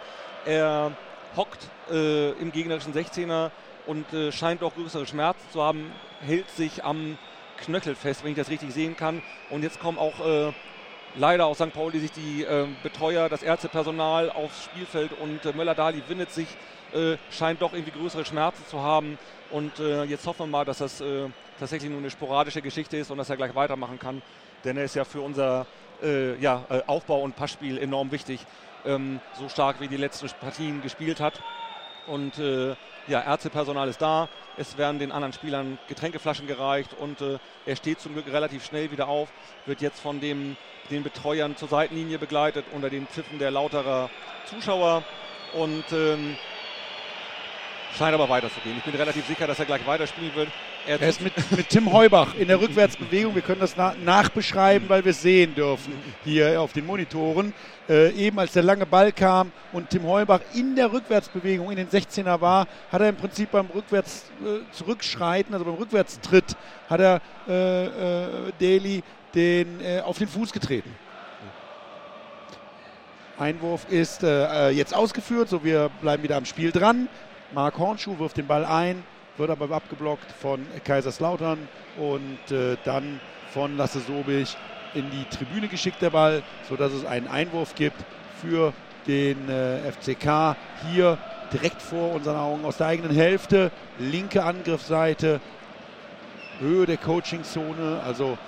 er hockt im gegnerischen 16er und scheint auch größere Schmerzen zu haben, hält sich am Knöchel fest, wenn ich das richtig sehen kann. Und jetzt kommen auch leider aus St. Pauli sich die Betreuer, das Ärztepersonal aufs Spielfeld und Möller-Dali windet sich, scheint doch irgendwie größere Schmerzen zu haben. Und jetzt hoffen wir mal, dass das tatsächlich nur eine sporadische Geschichte ist und dass er gleich weitermachen kann. Denn er ist ja für unser Aufbau- und Passspiel enorm wichtig, so stark wie die letzten Partien gespielt hat. Und Ärztepersonal ist da, es werden den anderen Spielern Getränkeflaschen gereicht und er steht zum Glück relativ schnell wieder auf, wird jetzt von den Betreuern zur Seitenlinie begleitet unter den Pfiffen der Lauterer Zuschauer und scheint aber weiterzugehen. Ich bin relativ sicher, dass er gleich weiterspielen wird. Er ist mit Tim Heubach in der Rückwärtsbewegung. Wir können das nachbeschreiben, weil wir es sehen dürfen hier auf den Monitoren. Eben als der lange Ball kam und Tim Heubach in der Rückwärtsbewegung in den 16er war, hat er im Prinzip beim Zurückschreiten, also beim Rückwärtstritt, hat er Daly auf den Fuß getreten. Einwurf ist jetzt ausgeführt, so wir bleiben wieder am Spiel dran. Marc Hornschuh wirft den Ball ein, wird aber abgeblockt von Kaiserslautern und dann von Lasse Sobich in die Tribüne geschickt der Ball, sodass es einen Einwurf gibt für den FCK. Hier direkt vor unseren Augen aus der eigenen Hälfte, linke Angriffsseite, Höhe der Coachingzone, also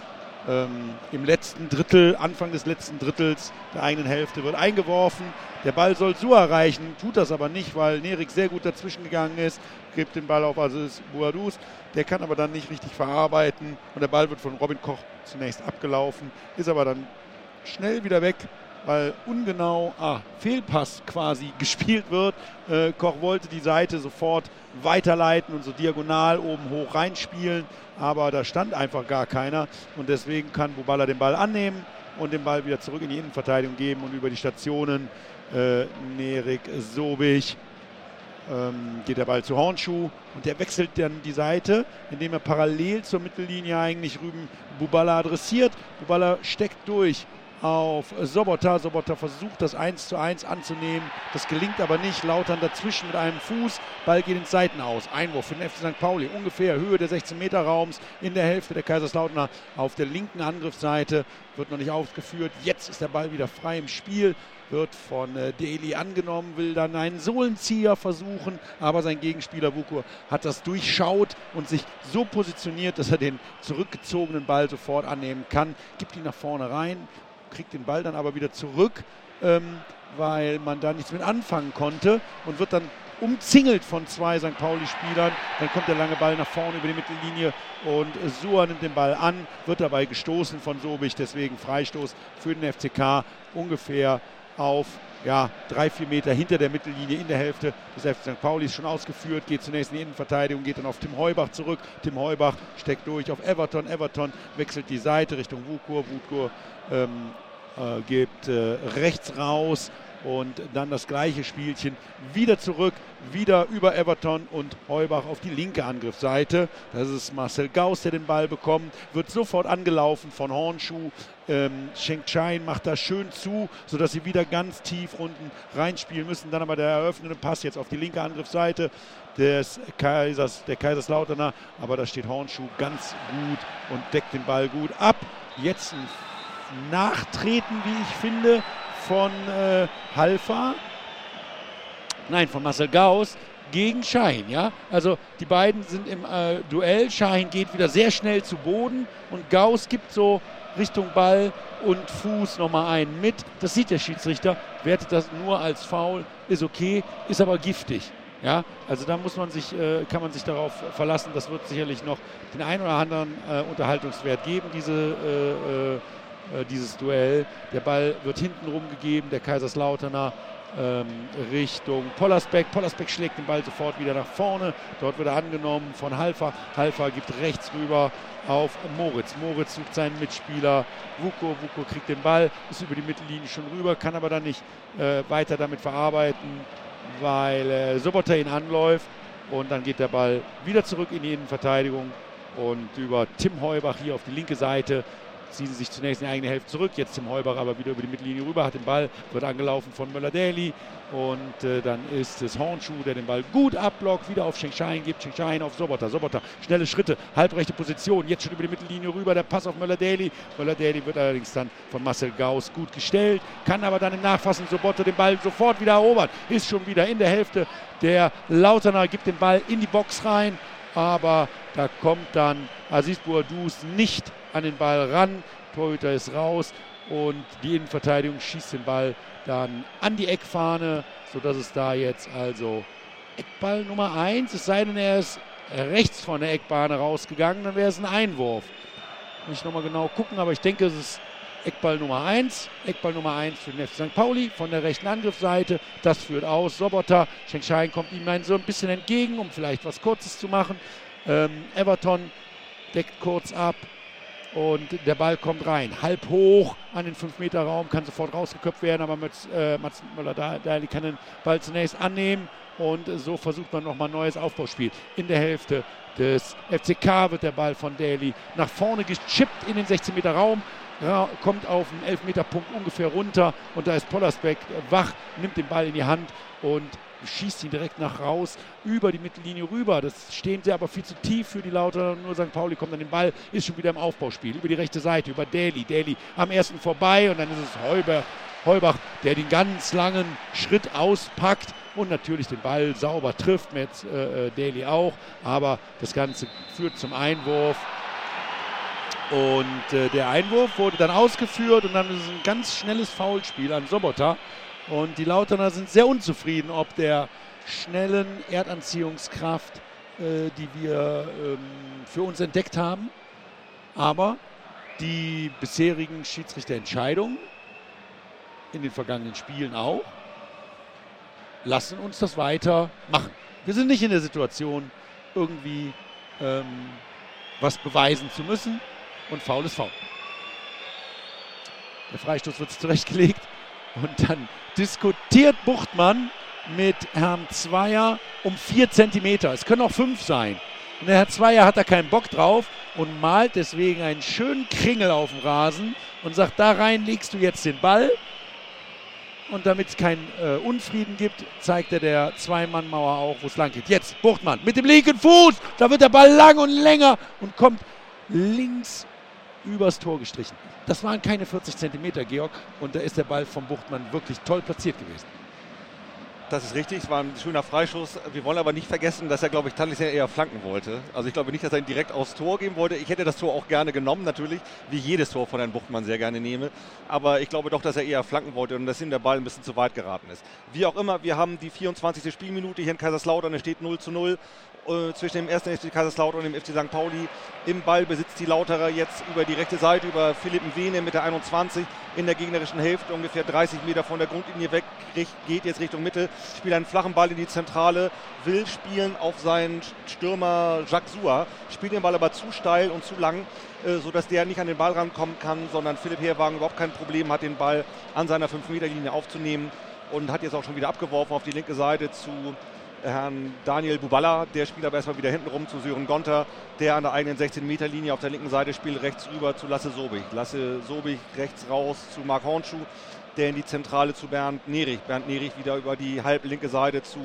im letzten Drittel, Anfang des letzten Drittels der eigenen Hälfte wird eingeworfen. Der Ball soll Su erreichen, tut das aber nicht, weil Nerik sehr gut dazwischen gegangen ist, gibt den Ball auf Aziz Bouadouz. Der kann aber dann nicht richtig verarbeiten und der Ball wird von Robin Koch zunächst abgelaufen, ist aber dann schnell wieder weg, weil ungenau, Fehlpass quasi gespielt wird. Koch wollte die Seite sofort weiterleiten und so diagonal oben hoch reinspielen, aber da stand einfach gar keiner und deswegen kann Buballa den Ball annehmen und den Ball wieder zurück in die Innenverteidigung geben und über die Stationen Nerik Sobich geht der Ball zu Hornschuh und der wechselt dann die Seite, indem er parallel zur Mittellinie eigentlich Rüben Buballa adressiert. Buballa steckt durch auf Sobota. Sobota versucht das 1:1 anzunehmen. Das gelingt aber nicht. Lautern dazwischen mit einem Fuß. Ball geht ins Seitenaus. Einwurf für den FC St. Pauli. Ungefähr Höhe der 16-Meter-Raums in der Hälfte der Kaiserslauterner. Auf der linken Angriffsseite wird noch nicht ausgeführt. Jetzt ist der Ball wieder frei im Spiel. Wird von Daly angenommen, will dann einen Sohlenzieher versuchen, aber sein Gegenspieler Wukur hat das durchschaut und sich so positioniert, dass er den zurückgezogenen Ball sofort annehmen kann. Gibt ihn nach vorne rein, kriegt den Ball dann aber wieder zurück, weil man da nichts mit anfangen konnte und wird dann umzingelt von zwei St. Pauli-Spielern. Dann kommt der lange Ball nach vorne über die Mittellinie und Suhr nimmt den Ball an, wird dabei gestoßen von Sobich, deswegen Freistoß für den FCK ungefähr auf 3-4 Meter hinter der Mittellinie in der Hälfte des FC St. Pauli ist schon ausgeführt, geht zunächst in die Innenverteidigung, geht dann auf Tim Heubach zurück. Tim Heubach steckt durch auf Everton. Everton wechselt die Seite Richtung Wukur. Wukur gibt rechts raus und dann das gleiche Spielchen wieder zurück, wieder über Everton und Heubach auf die linke Angriffsseite. Das ist Marcel Gauss, der den Ball bekommt, wird sofort angelaufen von Hornschuh. Schenk-Chain macht das schön zu, sodass sie wieder ganz tief unten reinspielen müssen. Dann aber der eröffnende Pass jetzt auf die linke Angriffsseite der Kaiserslauterner. Aber da steht Hornschuh ganz gut und deckt den Ball gut ab. Jetzt ein Nachtreten, wie ich finde, von von Marcel Gauss gegen Şahin, ja. Also die beiden sind im Duell. Şahin geht wieder sehr schnell zu Boden und Gauss gibt so Richtung Ball und Fuß nochmal einen mit. Das sieht der Schiedsrichter, wertet das nur als Foul, ist okay, ist aber giftig. Ja, also da kann man sich darauf verlassen, das wird sicherlich noch den einen oder anderen Unterhaltungswert geben, dieses Duell. Der Ball wird hinten rumgegeben, der Kaiserslauterner Richtung Pollersbeck. Pollersbeck schlägt den Ball sofort wieder nach vorne. Dort wird er angenommen von Halfa. Halfa gibt rechts rüber auf Moritz. Moritz sucht seinen Mitspieler Wuko. Wuko kriegt den Ball, ist über die Mittellinie schon rüber, kann aber dann nicht weiter damit verarbeiten, weil Sobota ihn anläuft. Und dann geht der Ball wieder zurück in die Innenverteidigung und über Tim Heubach hier auf die linke Seite ziehen sie sich zunächst in die eigene Hälfte zurück. Jetzt Tim Heubach aber wieder über die Mittellinie rüber, hat den Ball, wird angelaufen von Möller-Daly und dann ist es Hornschuh, der den Ball gut abblockt, wieder auf Schenk-Chain gibt, Schenk-Chain auf Sobota. Sobota, schnelle Schritte, halbrechte Position, jetzt schon über die Mittellinie rüber, der Pass auf Möller-Daly. Möller-Daly wird allerdings dann von Marcel Gauss gut gestellt, kann aber dann im Nachfassen Sobota den Ball sofort wieder erobern, ist schon wieder in der Hälfte der Lauterner, gibt den Ball in die Box rein, aber da kommt dann Aziz Bouadouz nicht an den Ball ran, Torhüter ist raus und die Innenverteidigung schießt den Ball dann an die Eckfahne, sodass es da jetzt also Eckball Nummer 1, es sei denn, er ist rechts von der Eckbahn rausgegangen, dann wäre es ein Einwurf. Muss ich nochmal genau gucken, aber ich denke, es ist Eckball Nummer 1. Eckball Nummer 1 für den FC St. Pauli von der rechten Angriffsseite. Das führt aus. Sobota, Schenk-Chain kommt ihm so ein bisschen entgegen, um vielleicht was Kurzes zu machen. Everton deckt kurz ab. Und der Ball kommt rein, halb hoch an den 5-Meter-Raum, kann sofort rausgeköpft werden, aber Mats Möller-Daly kann den Ball zunächst annehmen und so versucht man nochmal ein neues Aufbauspiel. In der Hälfte des FCK wird der Ball von Daly nach vorne gechippt in den 16-Meter-Raum, kommt auf den 11-Meter-Punkt ungefähr runter und da ist Pollersbeck wach, nimmt den Ball in die Hand und schießt ihn direkt nach raus, über die Mittellinie rüber. Das stehen sie aber viel zu tief für die Lauter. Nur St. Pauli kommt an den Ball, ist schon wieder im Aufbauspiel. Über die rechte Seite, über Daly. Daly am ersten vorbei und dann ist es Heubach, der den ganz langen Schritt auspackt und natürlich den Ball sauber trifft, mit Daly auch. Aber das Ganze führt zum Einwurf. Und der Einwurf wurde dann ausgeführt und dann ist es ein ganz schnelles Foulspiel an Sobota. Und die Lauterner sind sehr unzufrieden, ob der schnellen Erdanziehungskraft, die wir für uns entdeckt haben. Aber die bisherigen Schiedsrichterentscheidungen in den vergangenen Spielen auch lassen uns das weiter machen. Wir sind nicht in der Situation, irgendwie was beweisen zu müssen. Und Foul ist Foul. Der Freistoß wird zurechtgelegt. Und dann diskutiert Buchtmann mit Herrn Zweier um 4 Zentimeter. Es können auch 5 sein. Und der Herr Zweier hat da keinen Bock drauf und malt deswegen einen schönen Kringel auf dem Rasen und sagt, da rein legst du jetzt den Ball. Und damit es keinen Unfrieden gibt, zeigt er der Zwei-Mann-Mauer auch, wo es lang geht. Jetzt Buchtmann mit dem linken Fuß. Da wird der Ball lang und länger und kommt links übers Tor gestrichen. Das waren keine 40 Zentimeter, Georg. Und da ist der Ball vom Buchtmann wirklich toll platziert gewesen. Das ist richtig, es war ein schöner Freischuss. Wir wollen aber nicht vergessen, dass er, glaube ich, Tallis eher flanken wollte. Also ich glaube nicht, dass er ihn direkt aufs Tor geben wollte. Ich hätte das Tor auch gerne genommen, natürlich, wie jedes Tor von Herrn Buchtmann sehr gerne nehme. Aber ich glaube doch, dass er eher flanken wollte und dass ihm der Ball ein bisschen zu weit geraten ist. Wie auch immer, wir haben die 24. Spielminute hier in Kaiserslautern. Es steht 0:0 zwischen dem 1. FC Kaiserslautern und dem FC St. Pauli. Im Ball besitzt die Lauterer jetzt über die rechte Seite, über Philipp Mwene mit der 21 in der gegnerischen Hälfte, ungefähr 30 Meter von der Grundlinie weg, geht jetzt Richtung Mitte, spielt einen flachen Ball in die Zentrale, will spielen auf seinen Stürmer Jacques Soua, spielt den Ball aber zu steil und zu lang, sodass der nicht an den Ball rankommen kann, sondern Philipp Herwagen überhaupt kein Problem hat, den Ball an seiner 5-Meter-Linie aufzunehmen und hat jetzt auch schon wieder abgeworfen auf die linke Seite zu Herrn Daniel Buballa, der spielt aber erstmal wieder hinten rum zu Sören Gonter, der an der eigenen 16-Meter-Linie auf der linken Seite spielt, rechts rüber zu Lasse Sobich. Lasse Sobich rechts raus zu Marc Hornschuh, der in die Zentrale zu Bernd Nerich. Bernd Nerich wieder über die halb linke Seite zu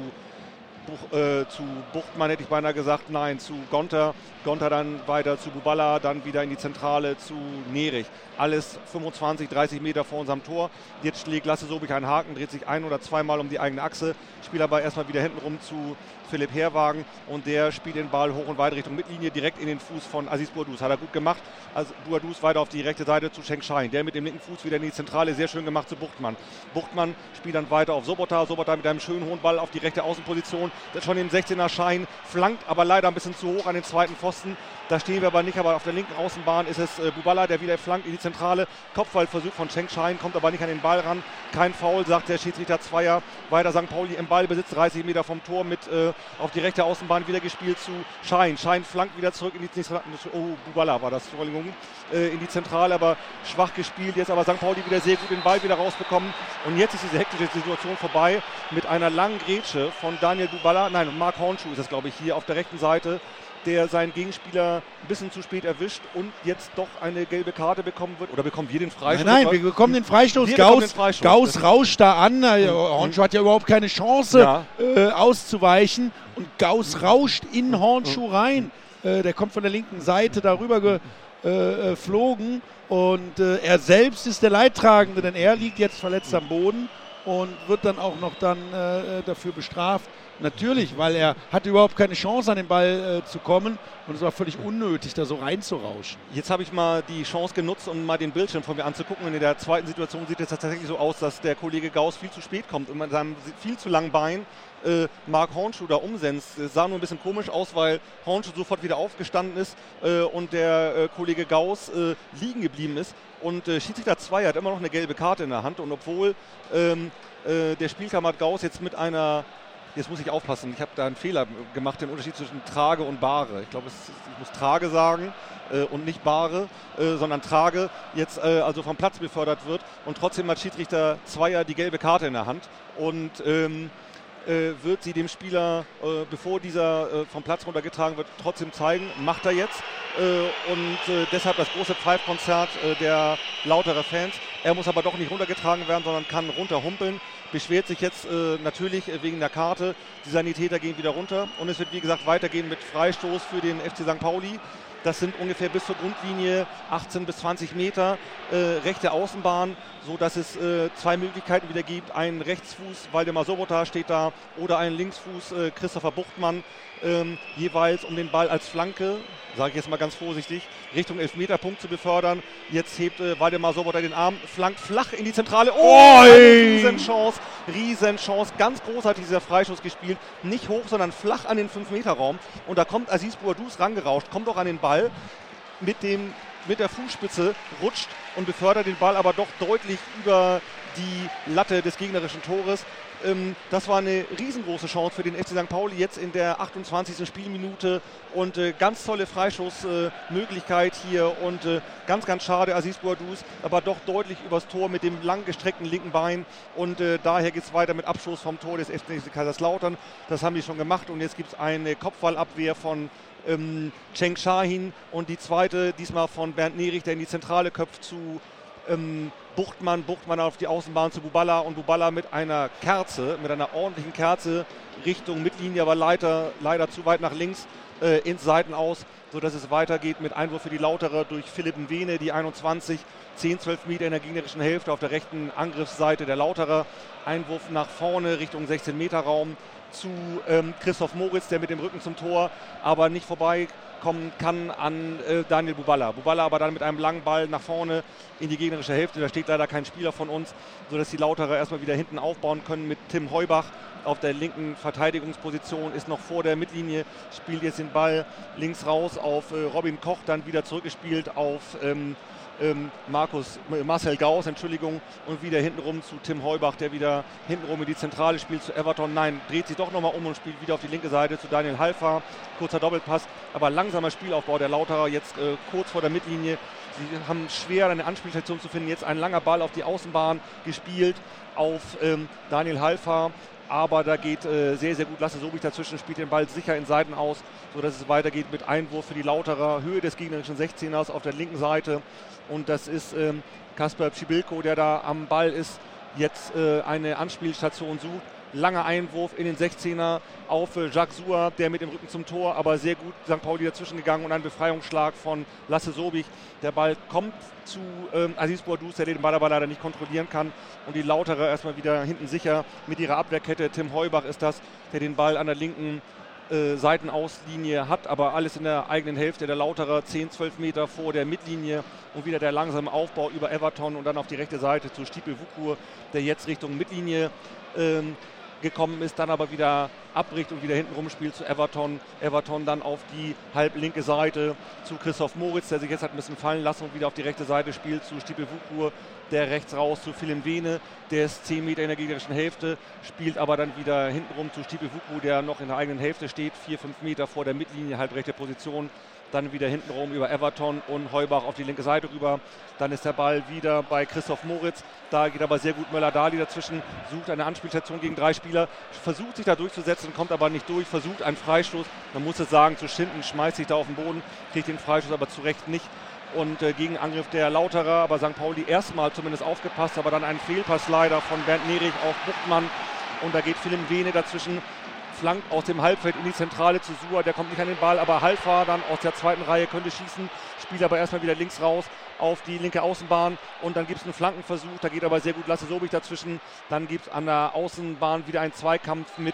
Buchtmann, hätte ich beinahe gesagt, nein, zu Gonter. Gonter dann weiter zu Buballa, dann wieder in die Zentrale zu Nerich. Alles 25, 30 Meter vor unserem Tor. Jetzt schlägt Lasse Sobich einen Haken, dreht sich ein- oder zweimal um die eigene Achse, spielt aber erstmal wieder hinten rum zu Philipp Herwagen und der spielt den Ball hoch und weit Richtung Mittellinie, direkt in den Fuß von Aziz Bouadouz. Hat er gut gemacht. Also Bouadouz weiter auf die rechte Seite zu Cheng Shine. Der mit dem linken Fuß wieder in die Zentrale, sehr schön gemacht zu Buchtmann. Buchtmann spielt dann weiter auf Sobota. Sobota mit einem schönen hohen Ball auf die rechte Außenposition. Das schon im 16er Shine, flankt aber leider ein bisschen zu hoch an den zweiten Pfosten. Da stehen wir aber nicht, aber auf der linken Außenbahn ist es Buballa, der wieder flankt in die Zentrale. Kopfballversuch von Cheng Shine, kommt aber nicht an den Ball ran. Kein Foul, sagt der Schiedsrichter Zweier. Weiter St. Pauli im Ballbesitz, 30 Meter vom Tor mit auf die rechte Außenbahn wieder gespielt zu Shine. Shine flankt wieder zurück in die Zentrale. Oh, Buballa war das, Entschuldigung. In die Zentrale, aber schwach gespielt. Jetzt aber St. Pauli wieder sehr gut den Ball wieder rausbekommen. Und jetzt ist diese hektische Situation vorbei mit einer langen Grätsche von Daniel Buballa. Nein, Marc Hornschuh ist das, glaube ich, hier auf der rechten Seite, der seinen Gegenspieler ein bisschen zu spät erwischt und jetzt doch eine gelbe Karte bekommen wird. Oder bekommen wir den Freistoß? Nein, wir bekommen den Freistoß. Gauss rauscht da an. Hornschuh hat ja überhaupt keine Chance auszuweichen. Und Gauss rauscht in Hornschuh rein. Der kommt von der linken Seite darüber geflogen. Und er selbst ist der Leidtragende, denn er liegt jetzt verletzt am Boden und wird dann auch noch dafür bestraft. Natürlich, weil er hatte überhaupt keine Chance, an den Ball zu kommen. Und es war völlig unnötig, da so reinzurauschen. Jetzt habe ich mal die Chance genutzt, um mal den Bildschirm von mir anzugucken. Und in der zweiten Situation sieht es tatsächlich so aus, dass der Kollege Gauss viel zu spät kommt und mit seinem viel zu langen Bein Marc Hornschuh da umsetzt. Es sah nur ein bisschen komisch aus, weil Hornschuh sofort wieder aufgestanden ist und der Kollege Gauss liegen geblieben ist. Und Schiedsrichter Zweier hat immer noch eine gelbe Karte in der Hand. Und obwohl der Spielkamerad Gauss jetzt mit einer... Jetzt muss ich aufpassen, ich habe da einen Fehler gemacht, den Unterschied zwischen Trage und Bahre. Ich glaube, ich muss Trage sagen und nicht Bahre, sondern Trage, jetzt also vom Platz befördert wird. Und trotzdem hat Schiedsrichter Zweier die gelbe Karte in der Hand und wird sie dem Spieler, bevor dieser vom Platz runtergetragen wird, trotzdem zeigen. Macht er jetzt. Deshalb das große Pfeifkonzert der Lauterer Fans. Er muss aber doch nicht runtergetragen werden, sondern kann runterhumpeln. Beschwert sich jetzt natürlich wegen der Karte. Die Sanitäter gehen wieder runter. Und es wird, wie gesagt, weitergehen mit Freistoß für den FC St. Pauli. Das sind ungefähr bis zur Grundlinie 18 bis 20 Meter rechte Außenbahn, so dass es zwei Möglichkeiten wieder gibt. Ein Rechtsfuß, Waldemar Sobota steht da, oder ein Linksfuß, Christopher Buchtmann, jeweils um den Ball als Flanke, sage ich jetzt mal ganz vorsichtig, Richtung Elfmeterpunkt zu befördern. Jetzt hebt Waldemar Sobota den Arm, flankt flach in die Zentrale. Oh, eine Riesenchance, Riesenchance, ganz großartig dieser Freischuss gespielt. Nicht hoch, sondern flach an den 5-Meter-Raum. Und da kommt Aziz Bouadouz rangerauscht, kommt auch an den Ball mit der Fußspitze, rutscht und befördert den Ball aber doch deutlich über die Latte des gegnerischen Tores. Das war eine riesengroße Chance für den FC St. Pauli jetzt in der 28. Spielminute und ganz tolle Freischussmöglichkeit hier und ganz, ganz schade, Aziz Bouadouz, aber doch deutlich übers Tor mit dem lang gestreckten linken Bein und daher geht es weiter mit Abschuss vom Tor des FC Kaiserslautern. Das haben die schon gemacht und jetzt gibt es eine Kopfballabwehr von Cenk Şahin und die zweite, diesmal von Bernd Nerich, der in die Zentrale köpft zu Buchtmann auf die Außenbahn zu Buballa und Buballa mit einer Kerze, mit einer ordentlichen Kerze Richtung Mittellinie, aber leider zu weit nach links ins Seitenaus, sodass es weitergeht mit Einwurf für die Lauterer durch Philipp Mwene, die 21, 10-12 Meter in der gegnerischen Hälfte auf der rechten Angriffsseite der Lauterer. Einwurf nach vorne Richtung 16-Meter-Raum zu Christoph Moritz, der mit dem Rücken zum Tor aber nicht vorbeikommen kann an Daniel Buballa. Buballa aber dann mit einem langen Ball nach vorne in die gegnerische Hälfte. Da steht leider kein Spieler von uns, sodass die Lauterer erstmal wieder hinten aufbauen können mit Tim Heubach auf der linken Verteidigungsposition, ist noch vor der Mittellinie, spielt jetzt den Ball links raus auf Robin Koch, dann wieder zurückgespielt auf Marcel Gauss, Entschuldigung, und wieder hintenrum zu Tim Heubach, der wieder hintenrum in die Zentrale spielt zu Everton. Nein, dreht sich doch nochmal um und spielt wieder auf die linke Seite zu Daniel Halfa. Kurzer Doppelpass, aber langsamer Spielaufbau der Lauterer, jetzt kurz vor der Mittellinie. Sie haben schwer eine Anspielstation zu finden. Jetzt ein langer Ball auf die Außenbahn gespielt auf Daniel Halfa. Aber da geht sehr, sehr gut Lasse Sobich dazwischen, spielt den Ball sicher in Seiten aus, sodass es weitergeht mit Einwurf für die Lauterer, Höhe des gegnerischen 16ers auf der linken Seite. Und das ist Kasper Pschibilko, der da am Ball ist, jetzt eine Anspielstation sucht. Langer Einwurf in den 16er auf Jacques Suhr, der mit dem Rücken zum Tor, aber sehr gut St. Pauli dazwischen gegangen und ein Befreiungsschlag von Lasse Sobich. Der Ball kommt zu Aziz Bouadouz, der den Ball aber leider nicht kontrollieren kann. Und die Lauterer erstmal wieder hinten sicher mit ihrer Abwehrkette. Tim Heubach ist das, der den Ball an der linken Seitenauslinie hat, aber alles in der eigenen Hälfte der Lauterer, 10-12 Meter vor der Mittellinie und wieder der langsame Aufbau über Everton und dann auf die rechte Seite zu Stipe Vukur, der jetzt Richtung Mittellinie gekommen ist, dann aber wieder abbricht und wieder hinten rumspielt zu Everton. Everton dann auf die halblinke Seite zu Christoph Moritz, der sich jetzt hat ein bisschen fallen lassen und wieder auf die rechte Seite spielt zu Stipe Vukur, der rechts raus zu Philipp Mwene, der ist 10 Meter in der gegnerischen Hälfte, spielt aber dann wieder hintenrum zu Stipe Vukur, der noch in der eigenen Hälfte steht, 4-5 Meter vor der Mittellinie, halbrechte Position. Dann wieder hintenrum über Everton und Heubach auf die linke Seite rüber. Dann ist der Ball wieder bei Christoph Moritz. Da geht aber sehr gut Möller-Dali dazwischen, sucht eine Anspielstation gegen 3 Spieler, versucht sich da durchzusetzen, kommt aber nicht durch, versucht einen Freistoß. Man muss es sagen, zu Schinden, schmeißt sich da auf den Boden, kriegt den Freistoß aber zu Recht nicht. Und gegen Angriff der Lauterer, aber St. Pauli erstmal zumindest aufgepasst, aber dann ein Fehlpass leider von Bernd Nerich auf Buchtmann. Und da geht Philipp Mwene dazwischen, flankt aus dem Halbfeld in die Zentrale zu Suhr, der kommt nicht an den Ball, aber Halfa dann aus der zweiten Reihe könnte schießen, spielt aber erstmal wieder links raus auf die linke Außenbahn und dann gibt es einen Flankenversuch, da geht aber sehr gut Lasse Sobich dazwischen, dann gibt es an der Außenbahn wieder einen Zweikampf mit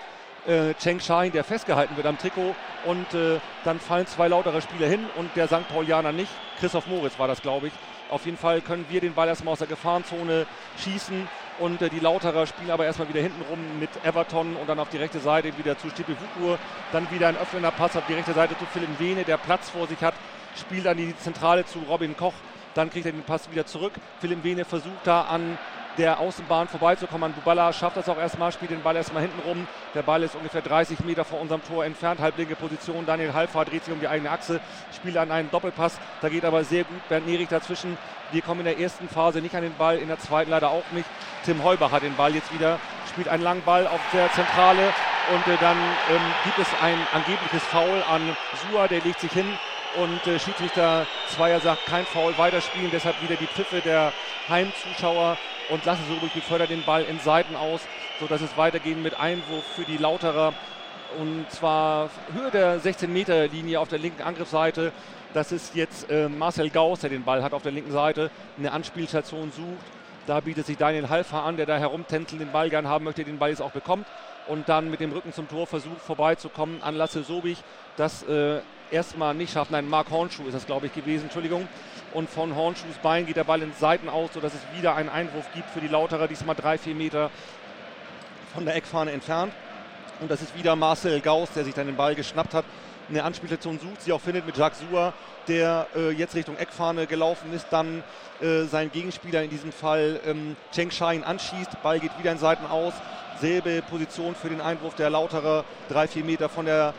Cenk Şahin, der festgehalten wird am Trikot und dann fallen 2 Lauterer Spieler hin und der St. Paulianer nicht, Christoph Moritz war das, glaube ich. Auf jeden Fall können wir den Ball erstmal aus der Gefahrenzone schießen und die Lauterer spielen aber erstmal wieder hinten rum mit Everton und dann auf die rechte Seite wieder zu Stipe Vukur. Dann wieder ein öffnender Pass auf die rechte Seite zu Philipp Mwene, der Platz vor sich hat, spielt an die Zentrale zu Robin Koch. Dann kriegt er den Pass wieder zurück. Philipp Mwene versucht da an der Außenbahn vorbeizukommen an Buballa, schafft das auch erstmal, spielt den Ball erstmal hinten rum. Der Ball ist ungefähr 30 Meter vor unserem Tor entfernt, halblinke Position. Daniel Halfa dreht sich um die eigene Achse, spielt an einen Doppelpass, da geht aber sehr gut Bernd Nerich dazwischen. Wir kommen in der ersten Phase nicht an den Ball, in der zweiten leider auch nicht. Tim Heubach hat den Ball jetzt wieder, spielt einen langen Ball auf der Zentrale und dann gibt es ein angebliches Foul an Suhr, der legt sich hin und Schiedsrichter Zweier sagt kein Foul, weiterspielen, deshalb wieder die Pfiffe der Heimzuschauer und Lasse Sobich befördert den Ball in Seiten aus, sodass es weitergeht mit Einwurf für die Lauterer Und zwar Höhe der 16-Meter-Linie auf der linken Angriffsseite. Das ist jetzt Marcel Gauss, der den Ball hat auf der linken Seite, eine Anspielstation sucht. Da bietet sich Daniel Halfa an, der da herumtänzelt, den Ball gern haben möchte, den Ball jetzt auch bekommt. Und dann mit dem Rücken zum Tor versucht vorbeizukommen an Lasse Sobich. Das erstmal nicht schafft. Nein, Marc Hornschuh ist das, glaube ich, gewesen. Entschuldigung. Und von Hornschuhs Bein geht der Ball ins Seiten aus, sodass es wieder einen Einwurf gibt für die Lauterer. Diesmal 3-4 Meter von der Eckfahne entfernt. Und das ist wieder Marcel Gauss, der sich dann den Ball geschnappt hat. Eine Anspielstation sucht, sie auch findet mit Jacques Suhr, der jetzt Richtung Eckfahne gelaufen ist, dann sein Gegenspieler in diesem Fall Cheng Shahin anschießt. Ball geht wieder in Seiten aus. Selbe Position für den Einwurf der Lauterer, 3-4 Meter von der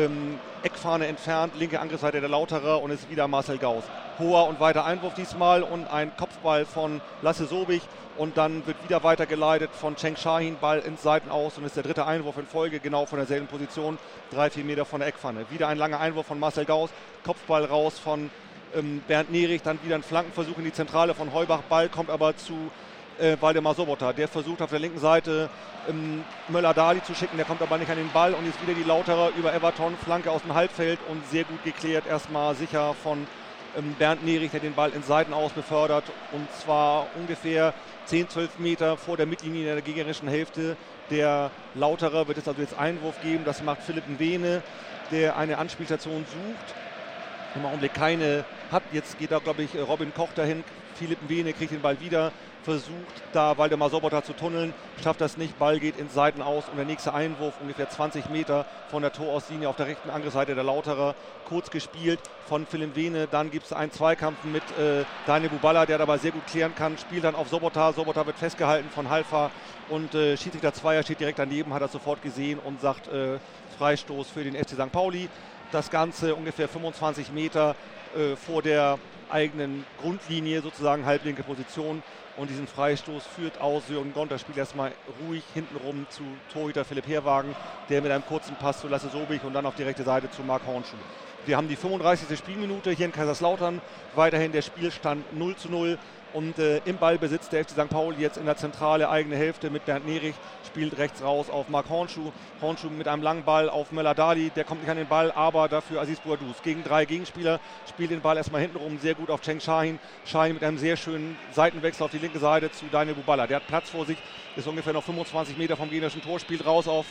Eckfahne entfernt, linke Angriffsseite der Lauterer und es ist wieder Marcel Gauss. Hoher und weiter Einwurf diesmal und ein Kopfball von Lasse Sobich und dann wird wieder weitergeleitet von Cheng Shahin, Ball ins Seitenaus und ist der dritte Einwurf in Folge, genau von derselben Position, 3-4 Meter von der Eckpfanne. Wieder ein langer Einwurf von Marcel Gauss, Kopfball raus von Bernd Nerich, dann wieder ein Flankenversuch in die Zentrale von Heubach, Ball kommt aber zu Waldemar Sobota, der versucht auf der linken Seite Möller-Dali zu schicken, der kommt aber nicht an den Ball und jetzt wieder die Lauterer über Everton, Flanke aus dem Halbfeld und sehr gut geklärt, erstmal sicher von Bernd Nerich, der den Ball ins Seitenaus befördert und zwar ungefähr 10-12 Meter vor der Mittellinie der gegnerischen Hälfte der Lauterer wird es also jetzt Einwurf geben, das macht Philipp Nwene, der eine Anspielstation sucht, im Augenblick keine hat, jetzt geht da glaube ich Robin Koch dahin, Philipp Nwene kriegt den Ball wieder, versucht da Waldemar Sobota zu tunneln, schafft das nicht, Ball geht ins Seitenaus und der nächste Einwurf ungefähr 20 Meter von der Torauslinie auf der rechten Angriffsseite der Lauterer, kurz gespielt von Philipp Nwene, dann gibt es einen Zweikampf mit Daniel Buballa, der dabei sehr gut klären kann, spielt dann auf Sobota, Sobota wird festgehalten von Halfa und Schiedsrichter Zweier steht direkt daneben, hat das sofort gesehen und sagt Freistoß für den FC St. Pauli, das Ganze ungefähr 25 Meter vor der eigenen Grundlinie, sozusagen halblinke Position. Und diesen Freistoß führt aus Jürgen Gonter, spielt erstmal ruhig hintenrum zu Torhüter Philipp Herwagen, der mit einem kurzen Pass zu Lasse Sobich und dann auf die rechte Seite zu Marc Hornschuh. Wir haben die 35. Spielminute hier in Kaiserslautern, weiterhin der Spielstand 0:0 und im Ballbesitz der FC St. Pauli jetzt in der Zentrale eigene Hälfte mit Bernd Nerich, spielt rechts raus auf Marc Hornschuh. Hornschuh mit einem langen Ball auf Möller-Dali, der kommt nicht an den Ball, aber dafür Aziz Bouadouz. Gegen 3 Gegenspieler, spielt den Ball erstmal hintenrum, sehr gut auf Cheng Shahin. Shahin mit einem sehr schönen Seitenwechsel auf die linke Seite zu Daniel Buballa. Der hat Platz vor sich, ist ungefähr noch 25 Meter vom gegnerischen Tor, spielt raus auf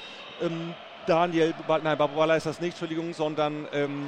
Daniel Buballa, nein, bei Buballa ist das nicht, Entschuldigung, sondern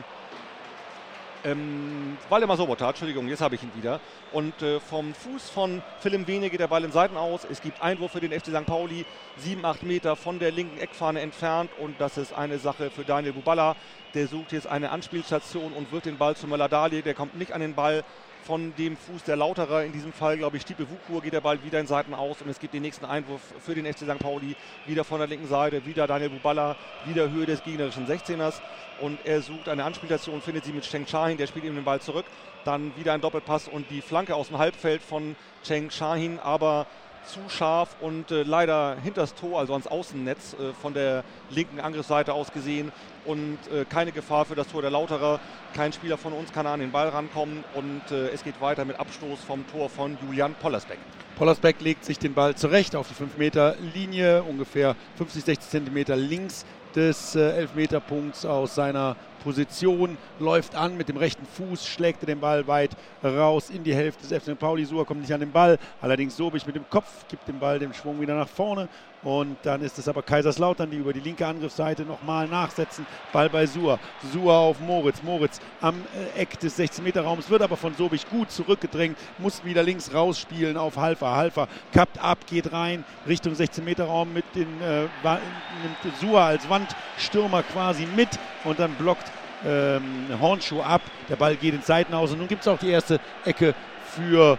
Waldemar Sobota, Entschuldigung, jetzt habe ich ihn wieder. Und vom Fuß von Philipp Nwene geht der Ball in Seiten aus. Es gibt Einwurf für den FC St. Pauli, 7-8 Meter von der linken Eckfahne entfernt. Und das ist eine Sache für Daniel Buballa. Der sucht jetzt eine Anspielstation und wirft den Ball zu Möller-Dali. Der kommt nicht an den Ball. Von dem Fuß der Lauterer, in diesem Fall glaube ich Stipe Wukur, geht der Ball wieder in Seiten aus und es gibt den nächsten Einwurf für den FC St. Pauli, wieder von der linken Seite, wieder Daniel Buballa, wieder Höhe des gegnerischen 16ers und er sucht eine Anspielstation, findet sie mit Cheng Shahin, der spielt ihm den Ball zurück, dann wieder ein Doppelpass und die Flanke aus dem Halbfeld von Cheng Shahin, aber zu scharf und leider hinters Tor, also ans Außennetz von der linken Angriffsseite aus gesehen und keine Gefahr für das Tor der Lauterer. Kein Spieler von uns kann an den Ball rankommen und es geht weiter mit Abstoß vom Tor von Julian Pollersbeck. Pollersbeck legt sich den Ball zurecht auf die 5-Meter-Linie, ungefähr 50-60 Zentimeter links des Elfmeterpunkts aus seiner Position, läuft an mit dem rechten Fuß, schlägt er den Ball weit raus in die Hälfte des FC St. Pauli. Suhr kommt nicht an den Ball, allerdings Sobich mit dem Kopf gibt dem Ball den Schwung wieder nach vorne und dann ist es aber Kaiserslautern, die über die linke Angriffsseite nochmal nachsetzen. Ball bei Suhr, Suhr auf Moritz, Moritz am Eck des 16-Meter-Raums, wird aber von Sobich gut zurückgedrängt, muss wieder links rausspielen auf Halfa. Halfa kappt ab, geht rein Richtung 16-Meter-Raum mit den nimmt Suhr als Wandstürmer quasi mit und dann blockt Hornschuh ab, der Ball geht ins Seitenaus und nun gibt es auch die erste Ecke für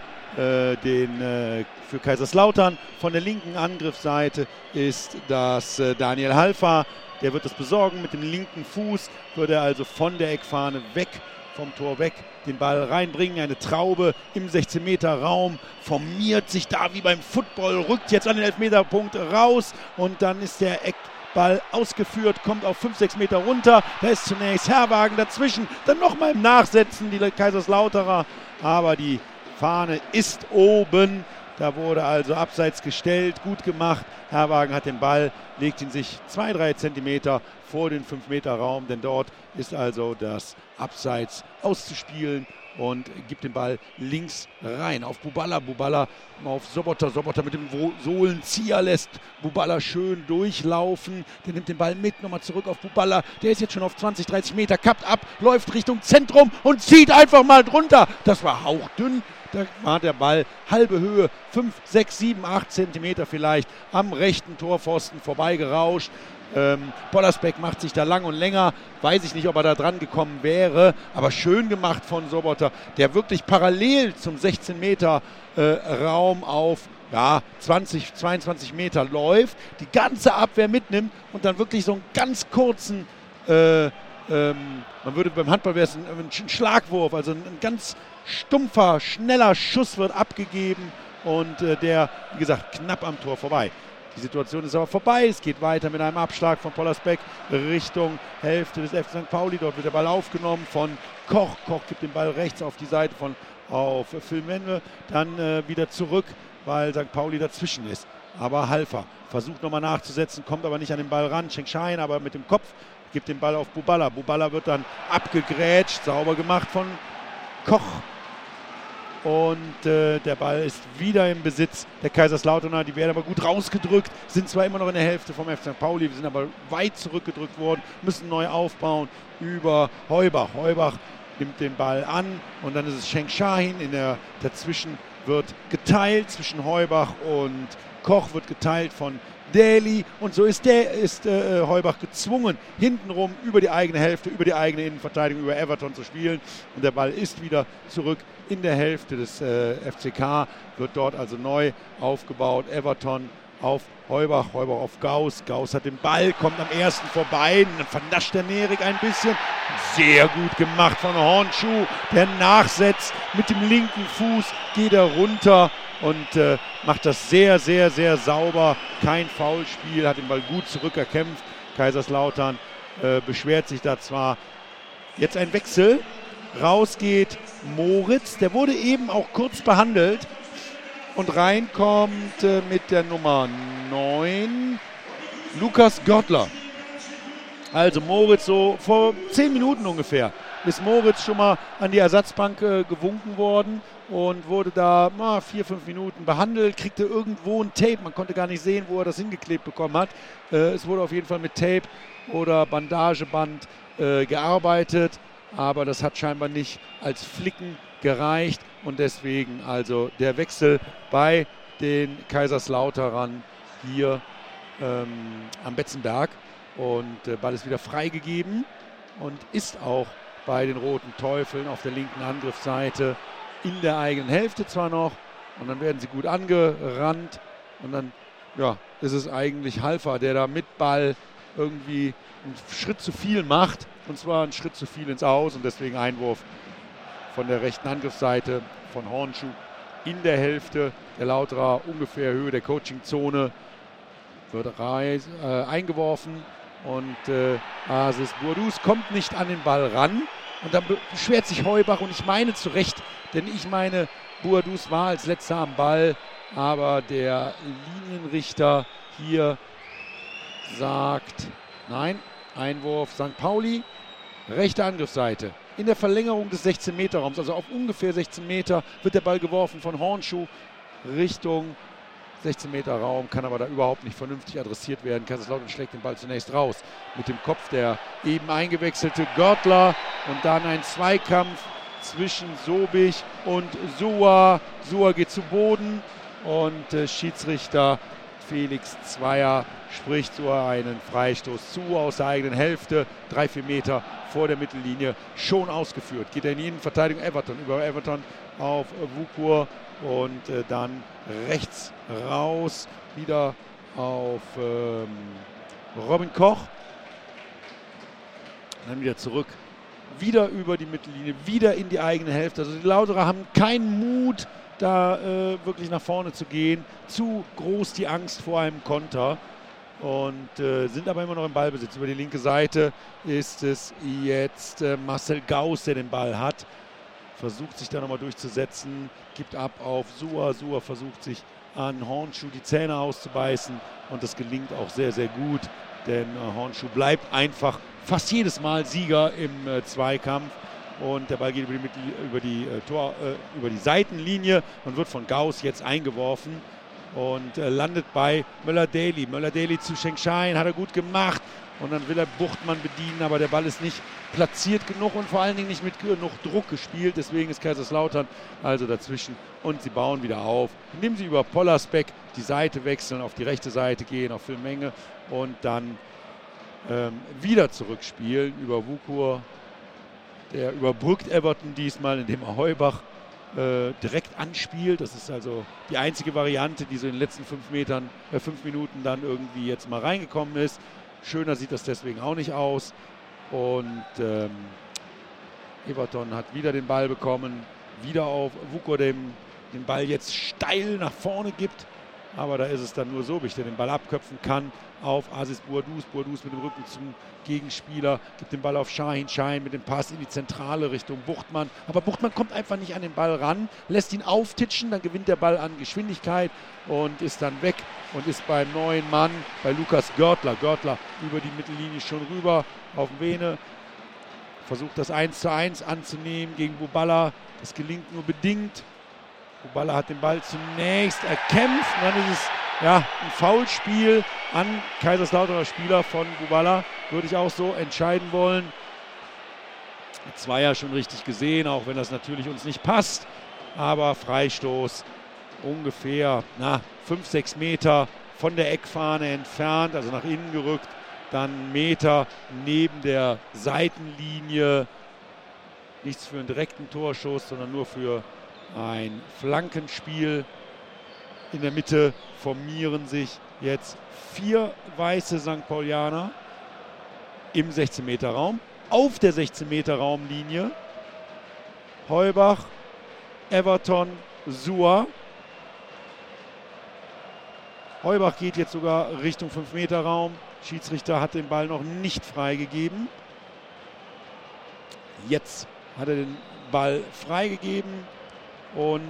Kaiserslautern. Von der linken Angriffsseite ist das Daniel Halfa, der wird das besorgen mit dem linken Fuß, wird er also von der Eckfahne weg, vom Tor weg, den Ball reinbringen, eine Traube im 16-Meter-Raum, formiert sich da wie beim Football, rückt jetzt an den Elfmeterpunkt raus und dann ist der Ball ausgeführt, kommt auf 5-6 Meter runter. Da ist zunächst Herwagen dazwischen, dann nochmal im Nachsetzen die Kaiserslauterer. Aber die Fahne ist oben Da wurde also abseits gestellt, gut gemacht. Herrwagen hat den Ball, legt ihn sich 2-3 Zentimeter vor den 5-Meter-Raum, denn dort ist also das Abseits auszuspielen und gibt den Ball links rein auf Buballa. Buballa auf Sobotta. Sobotta mit dem Sohlenzieher lässt Buballa schön durchlaufen. Der nimmt den Ball mit, nochmal zurück auf Buballa. Der ist jetzt schon auf 20, 30 Meter, kappt ab, läuft Richtung Zentrum und zieht einfach mal drunter. Das war hauchdünn. Da war der Ball halbe Höhe, 5, 6, 7, 8 Zentimeter vielleicht am rechten Torpfosten vorbeigerauscht. Pollersbeck macht sich da lang und länger, weiß ich nicht, ob er da dran gekommen wäre, aber schön gemacht von Sobotta, der wirklich parallel zum 16 Meter Raum auf 20, 22 Meter läuft, die ganze Abwehr mitnimmt und dann wirklich so einen ganz kurzen, man würde beim Handball wäre es ein Schlagwurf, also ein ganz stumpfer, schneller Schuss wird abgegeben und der, wie gesagt, knapp am Tor vorbei. Die Situation ist aber vorbei. Es geht weiter mit einem Abschlag von Pollersbeck Richtung Hälfte des FC St. Pauli. Dort wird der Ball aufgenommen von Koch. Koch gibt den Ball rechts auf die Seite auf Phil Mende. Dann wieder zurück, weil St. Pauli dazwischen ist. Aber Halfer versucht nochmal nachzusetzen, kommt aber nicht an den Ball ran. Schenkschein aber mit dem Kopf gibt den Ball auf Buballa. Buballa wird dann abgegrätscht, sauber gemacht von Koch. Und der Ball ist wieder im Besitz der Kaiserslauterner. Die werden aber gut rausgedrückt, sind zwar immer noch in der Hälfte vom FC St. Pauli, sind aber weit zurückgedrückt worden, müssen neu aufbauen über Heubach. Heubach nimmt den Ball an und dann ist es Schenk Shahin. Dazwischen wird geteilt, zwischen Heubach und Koch wird geteilt von Daly und so ist Heubach gezwungen, hintenrum über die eigene Hälfte, über die eigene Innenverteidigung, über Everton zu spielen. Und der Ball ist wieder zurück in der Hälfte des FCK, wird dort also neu aufgebaut. Everton auf Heubach, Heubach auf Gauss. Gauss hat den Ball, kommt am ersten vorbei, dann vernascht der Nerik ein bisschen. Sehr gut gemacht von Hornschuh, der nachsetzt mit dem linken Fuß, geht er runter und macht das sehr, sehr, sehr sauber. Kein Foulspiel, hat den Ball gut zurückerkämpft. Kaiserslautern beschwert sich da zwar. Jetzt ein Wechsel. Raus geht Moritz, der wurde eben auch kurz behandelt. Und reinkommt mit der Nummer 9 Lukas Görtler. Also Moritz, so vor 10 Minuten ungefähr ist Moritz schon mal an die Ersatzbank gewunken worden und wurde da 4, 5 Minuten behandelt, kriegte irgendwo ein Tape, man konnte gar nicht sehen, wo er das hingeklebt bekommen hat. Es wurde auf jeden Fall mit Tape oder Bandageband gearbeitet, aber das hat scheinbar nicht als Flicken gereicht und deswegen also der Wechsel bei den Kaiserslauterern hier am Betzenberg und der Ball ist wieder freigegeben und ist auch bei den Roten Teufeln auf der linken Angriffsseite in der eigenen Hälfte zwar noch und dann werden sie gut angerannt und dann ist es eigentlich Halfer, der da mit Ball irgendwie einen Schritt zu viel macht und zwar einen Schritt zu viel ins Aus und deswegen Einwurf von der rechten Angriffsseite von Hornschuh in der Hälfte der Lauterer, ungefähr Höhe der Coachingzone, wird eingeworfen und Asis Bourdous kommt nicht an den Ball ran und dann beschwert sich Heubach und ich meine zu Recht, denn ich meine, Bourdous war als letzter am Ball, aber der Linienrichter hier sagt, nein, Einwurf St. Pauli, rechte Angriffsseite. In der Verlängerung des 16-Meter-Raums, also auf ungefähr 16 Meter, wird der Ball geworfen von Hornschuh Richtung 16-Meter-Raum, kann aber da überhaupt nicht vernünftig adressiert werden. Kaiserslautern schlägt den Ball zunächst raus. Mit dem Kopf der eben eingewechselte Görtler und dann ein Zweikampf zwischen Sobich und Sua. Sua geht zu Boden und Schiedsrichter Felix Zweier spricht Sua einen Freistoß zu aus der eigenen Hälfte, 3-4 Meter vor der Mittellinie, schon ausgeführt. Geht er in die Innenverteidigung Everton, über Everton auf Wukur und dann rechts raus, wieder auf Robin Koch. Dann wieder zurück, wieder über die Mittellinie, wieder in die eigene Hälfte. Also die Lauterer haben keinen Mut, da wirklich nach vorne zu gehen. Zu groß die Angst vor einem Konter. Und sind aber immer noch im Ballbesitz. Über die linke Seite ist es jetzt Marcel Gauss, der den Ball hat. versucht sich da nochmal durchzusetzen, gibt ab auf Suhr. Suhr versucht sich an Hornschuh die Zähne auszubeißen und das gelingt auch sehr, sehr gut, denn Hornschuh bleibt einfach fast jedes Mal Sieger im Zweikampf und der Ball geht über die Seitenlinie und wird von Gauss jetzt eingeworfen und landet bei Möller-Daly. Möller-Daly zu Schenkshain, hat er gut gemacht und dann will er Buchtmann bedienen, aber der Ball ist nicht platziert genug und vor allen Dingen nicht mit genug Druck gespielt. Deswegen ist Kaiserslautern also dazwischen und sie bauen wieder auf, indem sie über Pollersbeck die Seite wechseln, auf die rechte Seite gehen, auf Phil Menge und dann wieder zurückspielen über Wukur. Der überbrückt Everton diesmal, indem er Heubach direkt anspielt. Das ist also die einzige Variante, die so in den letzten 5 Minuten dann irgendwie jetzt mal reingekommen ist. Schöner sieht das deswegen auch nicht aus. Und Everton hat wieder den Ball bekommen, wieder auf Wukur, den Ball jetzt steil nach vorne gibt. Aber da ist es dann nur Sobich, der den Ball abköpfen kann auf Aziz Bouadouz. Bouadouz mit dem Rücken zum Gegenspieler, gibt den Ball auf Şahin. Şahin mit dem Pass in die Zentrale Richtung Buchtmann. Aber Buchtmann kommt einfach nicht an den Ball ran, lässt ihn auftitschen, dann gewinnt der Ball an Geschwindigkeit und ist dann weg und ist beim neuen Mann, bei Lukas Görtler. Görtler über die Mittellinie schon rüber auf Vene. Versucht das 1:1 anzunehmen gegen Buballa. Das gelingt nur bedingt. Buballa hat den Ball zunächst erkämpft. Und dann ist es ein Foulspiel an Kaiserslauterer Spieler von Buballa. Würde ich auch so entscheiden wollen. Zweier schon richtig gesehen, auch wenn das natürlich uns nicht passt. Aber Freistoß ungefähr 5-6 Meter von der Eckfahne entfernt, also nach innen gerückt. Dann 1 Meter neben der Seitenlinie. Nichts für einen direkten Torschuss, sondern nur für ein Flankenspiel. In der Mitte formieren sich jetzt 4 weiße St. Paulianer im 16-Meter-Raum. Auf der 16-Meter-Raumlinie Heubach, Everton, Suhr. Heubach geht jetzt sogar Richtung 5-Meter-Raum. Schiedsrichter hat den Ball noch nicht freigegeben. Jetzt hat er den Ball freigegeben und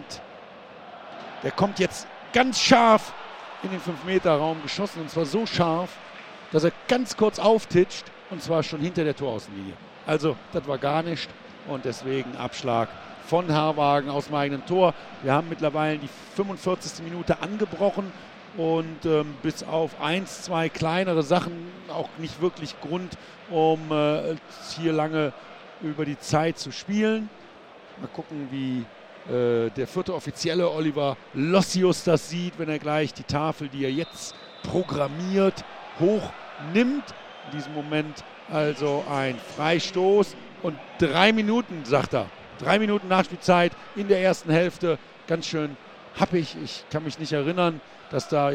der kommt jetzt ganz scharf in den 5-Meter-Raum geschossen und zwar so scharf, dass er ganz kurz auftitscht und zwar schon hinter der Toraußenlinie. Also das war gar nicht und deswegen Abschlag von Herrwagen aus dem eigenen Tor. Wir haben mittlerweile die 45. Minute angebrochen und bis auf 1, 2 kleinere Sachen auch nicht wirklich Grund, um hier lange über die Zeit zu spielen. Mal gucken, wie der 4. Offizielle Oliver Lossius das sieht, wenn er gleich die Tafel, die er jetzt programmiert, hochnimmt. In diesem Moment also ein Freistoß und 3 Minuten, sagt er. 3 Minuten Nachspielzeit in der ersten Hälfte. Ganz schön happig. Ich kann mich nicht erinnern, dass da,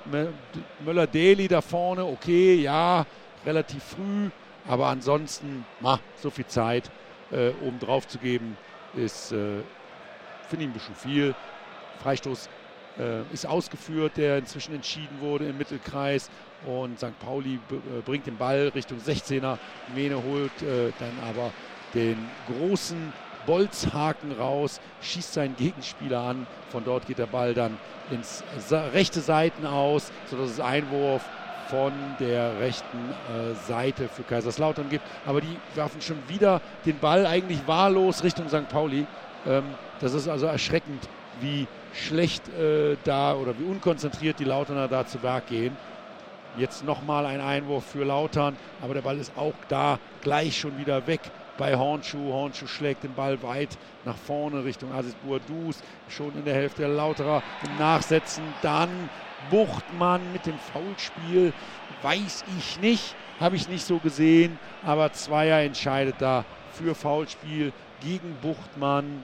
Möller-Daly da vorne, okay, relativ früh. Aber ansonsten, so viel Zeit oben drauf zu geben, ist, finde ich ein bisschen viel. Freistoß ist ausgeführt, der inzwischen entschieden wurde im Mittelkreis. Und St. Pauli bringt den Ball Richtung 16er. Vene holt dann aber den großen Bolzhaken raus, schießt seinen Gegenspieler an. Von dort geht der Ball dann ins rechte Seiten aus, sodass es Einwurf von der rechten Seite für Kaiserslautern gibt. Aber die werfen schon wieder den Ball eigentlich wahllos Richtung St. Pauli. Das ist also erschreckend, wie schlecht oder wie unkonzentriert die Lauterner da zu Werk gehen. Jetzt nochmal ein Einwurf für Lautern, aber der Ball ist auch da gleich schon wieder weg bei Hornschuh. Hornschuh schlägt den Ball weit nach vorne Richtung Aziz Bouadouz, schon in der Hälfte der Lauterer im Nachsetzen. Dann Buchtmann mit dem Foulspiel, weiß ich nicht, habe ich nicht so gesehen, aber Zweier entscheidet da für Foulspiel gegen Buchtmann.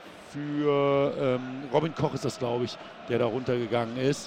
Für Robin Koch ist das, glaube ich, der da runtergegangen ist.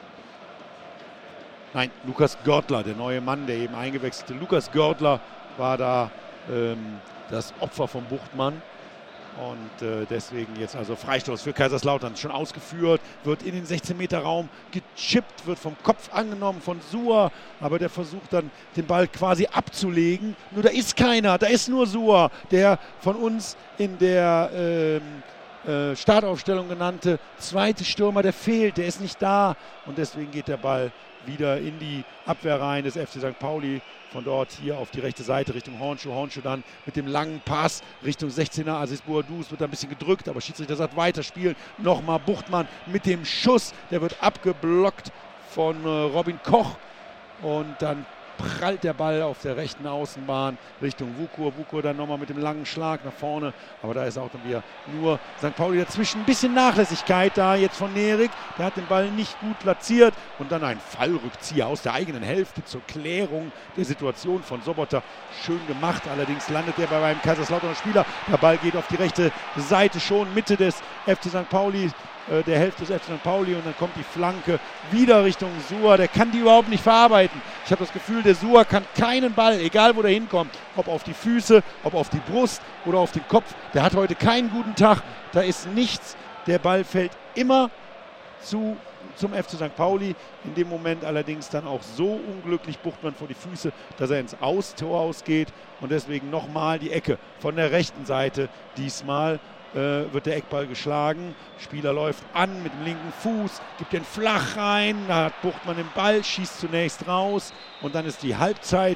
Nein, Lukas Görtler, der neue Mann, der eben eingewechselte. Lukas Görtler war da das Opfer von Buchtmann. Und deswegen jetzt also Freistoß für Kaiserslautern schon ausgeführt, wird in den 16-Meter-Raum gechippt, wird vom Kopf angenommen von Suhr, aber der versucht dann den Ball quasi abzulegen. Nur da ist keiner, da ist nur Suhr, der von uns in der Startaufstellung genannte zweite Stürmer, der fehlt, der ist nicht da und deswegen geht der Ball wieder in die Abwehr rein des FC St. Pauli. Von dort hier auf die rechte Seite Richtung Hornschuh. Hornschuh dann mit dem langen Pass Richtung 16er. Aziz Bouadouz wird da ein bisschen gedrückt, aber Schiedsrichter sagt weiterspielen. Nochmal Buchtmann mit dem Schuss. Der wird abgeblockt von Robin Koch. Und dann prallt der Ball auf der rechten Außenbahn Richtung Wukur. Wukur dann nochmal mit dem langen Schlag nach vorne. Aber da ist auch dann wieder nur St. Pauli dazwischen. Ein bisschen Nachlässigkeit da jetzt von Nerik. Der hat den Ball nicht gut platziert. Und dann ein Fallrückzieher aus der eigenen Hälfte zur Klärung der Situation von Sobotta. Schön gemacht. Allerdings landet er bei einem Kaiserslauterner Spieler. Der Ball geht auf die rechte Seite schon. Mitte des FC St. Pauli. Der Hälfte des FC St. Pauli und dann kommt die Flanke wieder Richtung Suhr. Der kann die überhaupt nicht verarbeiten. Ich habe das Gefühl, der Suhr kann keinen Ball, egal wo der hinkommt, ob auf die Füße, ob auf die Brust oder auf den Kopf. Der hat heute keinen guten Tag. Da ist nichts. Der Ball fällt immer zum FC St. Pauli. In dem Moment allerdings dann auch so unglücklich Buchtmann vor die Füße, dass er ins Tor ausgeht. Und deswegen nochmal die Ecke von der rechten Seite. Diesmal wird der Eckball geschlagen. Spieler läuft an mit dem linken Fuß, gibt den flach rein. Da hat Buchtmann den Ball, schießt zunächst raus. Und dann ist die Halbzeit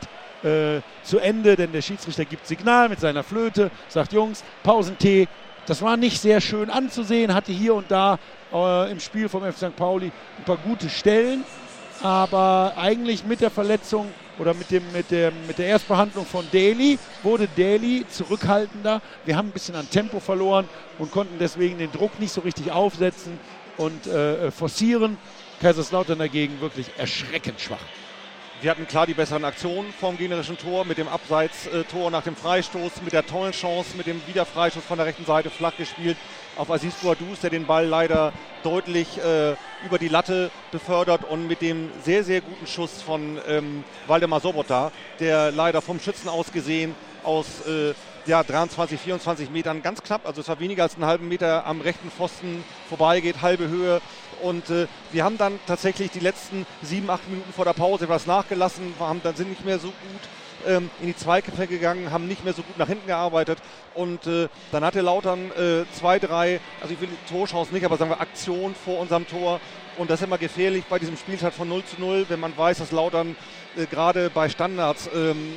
zu Ende, denn der Schiedsrichter gibt Signal mit seiner Flöte, sagt: Jungs, Pausentee. Das war nicht sehr schön anzusehen, hatte hier und da im Spiel vom FC St. Pauli ein paar gute Stellen. Aber eigentlich mit der Verletzung oder mit der Erstbehandlung von Daly wurde Daly zurückhaltender. Wir haben ein bisschen an Tempo verloren und konnten deswegen den Druck nicht so richtig aufsetzen und forcieren. Kaiserslautern dagegen wirklich erschreckend schwach. Wir hatten klar die besseren Aktionen vom gegnerischen Tor mit dem Abseits-Tor nach dem Freistoß, mit der tollen Chance, mit dem Wiederfreistoß von der rechten Seite flach gespielt auf Aziz Bouadouz, der den Ball leider deutlich über die Latte befördert und mit dem sehr, sehr guten Schuss von Waldemar Sobotta, der leider vom Schützen aus gesehen aus 23, 24 Metern ganz knapp, also es war weniger als einen halben Meter am rechten Pfosten vorbeigeht, halbe Höhe. Und wir haben dann tatsächlich die letzten 7, 8 Minuten vor der Pause etwas nachgelassen, sind nicht mehr so gut in die Zweikämpfe gegangen, haben nicht mehr so gut nach hinten gearbeitet. Und dann hatte Lautern 2, 3, also ich will die Torchance nicht, aber sagen wir Aktion vor unserem Tor. Und das ist immer gefährlich bei diesem Spielstand von 0:0, wenn man weiß, dass Lautern gerade bei Standards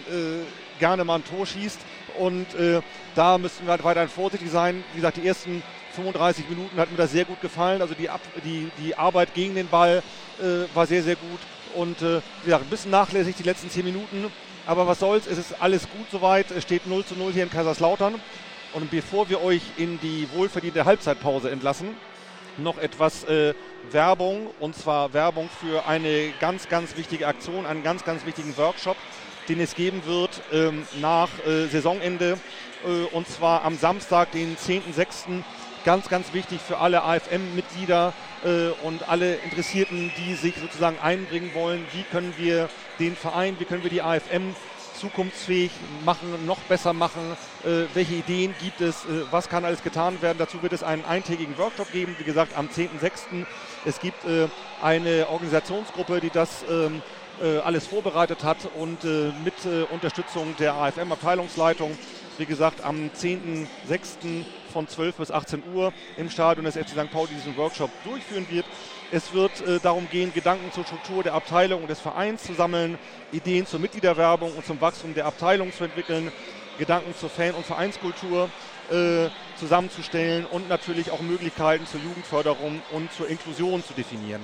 gerne mal ein Tor schießt. Und da müssen wir halt weiterhin vorsichtig sein. Wie gesagt, die ersten 35 Minuten hat mir das sehr gut gefallen. Also die Arbeit gegen den Ball war sehr, sehr gut. Und wie gesagt, ein bisschen nachlässig die letzten 10 Minuten. Aber was soll's, es ist alles gut soweit. Es steht 0:0 hier in Kaiserslautern. Und bevor wir euch in die wohlverdiente Halbzeitpause entlassen, noch etwas Werbung. Und zwar Werbung für eine ganz, ganz wichtige Aktion, einen ganz, ganz wichtigen Workshop, den es geben wird nach Saisonende. Und zwar am Samstag, den 10.06. Ganz, ganz wichtig für alle AFM-Mitglieder und alle Interessierten, die sich sozusagen einbringen wollen. Wie können wir den Verein, wie können wir die AFM zukunftsfähig machen, noch besser machen? Welche Ideen gibt es? Was kann alles getan werden? Dazu wird es einen eintägigen Workshop geben, wie gesagt, am 10.06. Es gibt eine Organisationsgruppe, die das alles vorbereitet hat und mit Unterstützung der AFM-Abteilungsleitung, wie gesagt, am 10.06. von 12 bis 18 Uhr im Stadion des FC St. Pauli diesen Workshop durchführen wird. Es wird darum gehen, Gedanken zur Struktur der Abteilung und des Vereins zu sammeln, Ideen zur Mitgliederwerbung und zum Wachstum der Abteilung zu entwickeln, Gedanken zur Fan- und Vereinskultur zusammenzustellen und natürlich auch Möglichkeiten zur Jugendförderung und zur Inklusion zu definieren.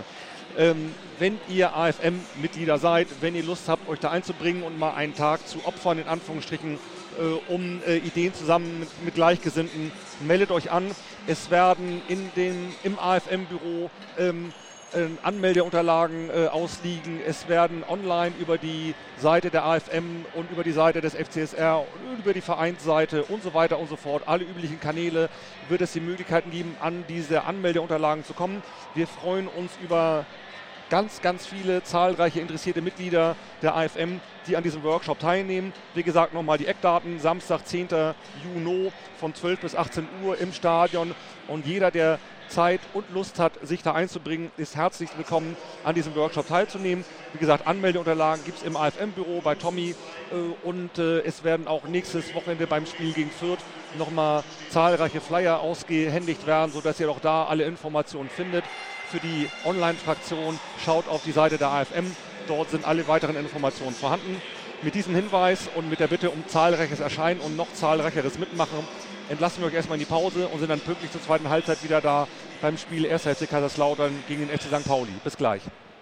Wenn ihr AFM-Mitglieder seid, wenn ihr Lust habt, euch da einzubringen und mal einen Tag zu opfern, in Anführungsstrichen, um Ideen zusammen mit Gleichgesinnten, meldet euch an. Es werden im AFM-Büro Anmeldeunterlagen ausliegen. Es werden online über die Seite der AFM und über die Seite des FCSR und über die Vereinsseite und so weiter und so fort, alle üblichen Kanäle, wird es die Möglichkeiten geben, an diese Anmeldeunterlagen zu kommen. Wir freuen uns über ganz, ganz viele zahlreiche interessierte Mitglieder der AFM, die an diesem Workshop teilnehmen. Wie gesagt, nochmal die Eckdaten, Samstag, 10. Juni von 12 bis 18 Uhr im Stadion. Und jeder, der Zeit und Lust hat, sich da einzubringen, ist herzlich willkommen, an diesem Workshop teilzunehmen. Wie gesagt, Anmeldeunterlagen gibt es im AFM-Büro bei Tommy und es werden auch nächstes Wochenende beim Spiel gegen Fürth nochmal zahlreiche Flyer ausgehändigt werden, sodass ihr auch da alle Informationen findet. Für die Online-Fraktion schaut auf die Seite der AFM, dort sind alle weiteren Informationen vorhanden. Mit diesem Hinweis und mit der Bitte um zahlreiches Erscheinen und noch zahlreicheres Mitmachen entlassen wir euch erstmal in die Pause und sind dann pünktlich zur zweiten Halbzeit wieder da beim Spiel 1. FC Kaiserslautern gegen den FC St. Pauli. Bis gleich.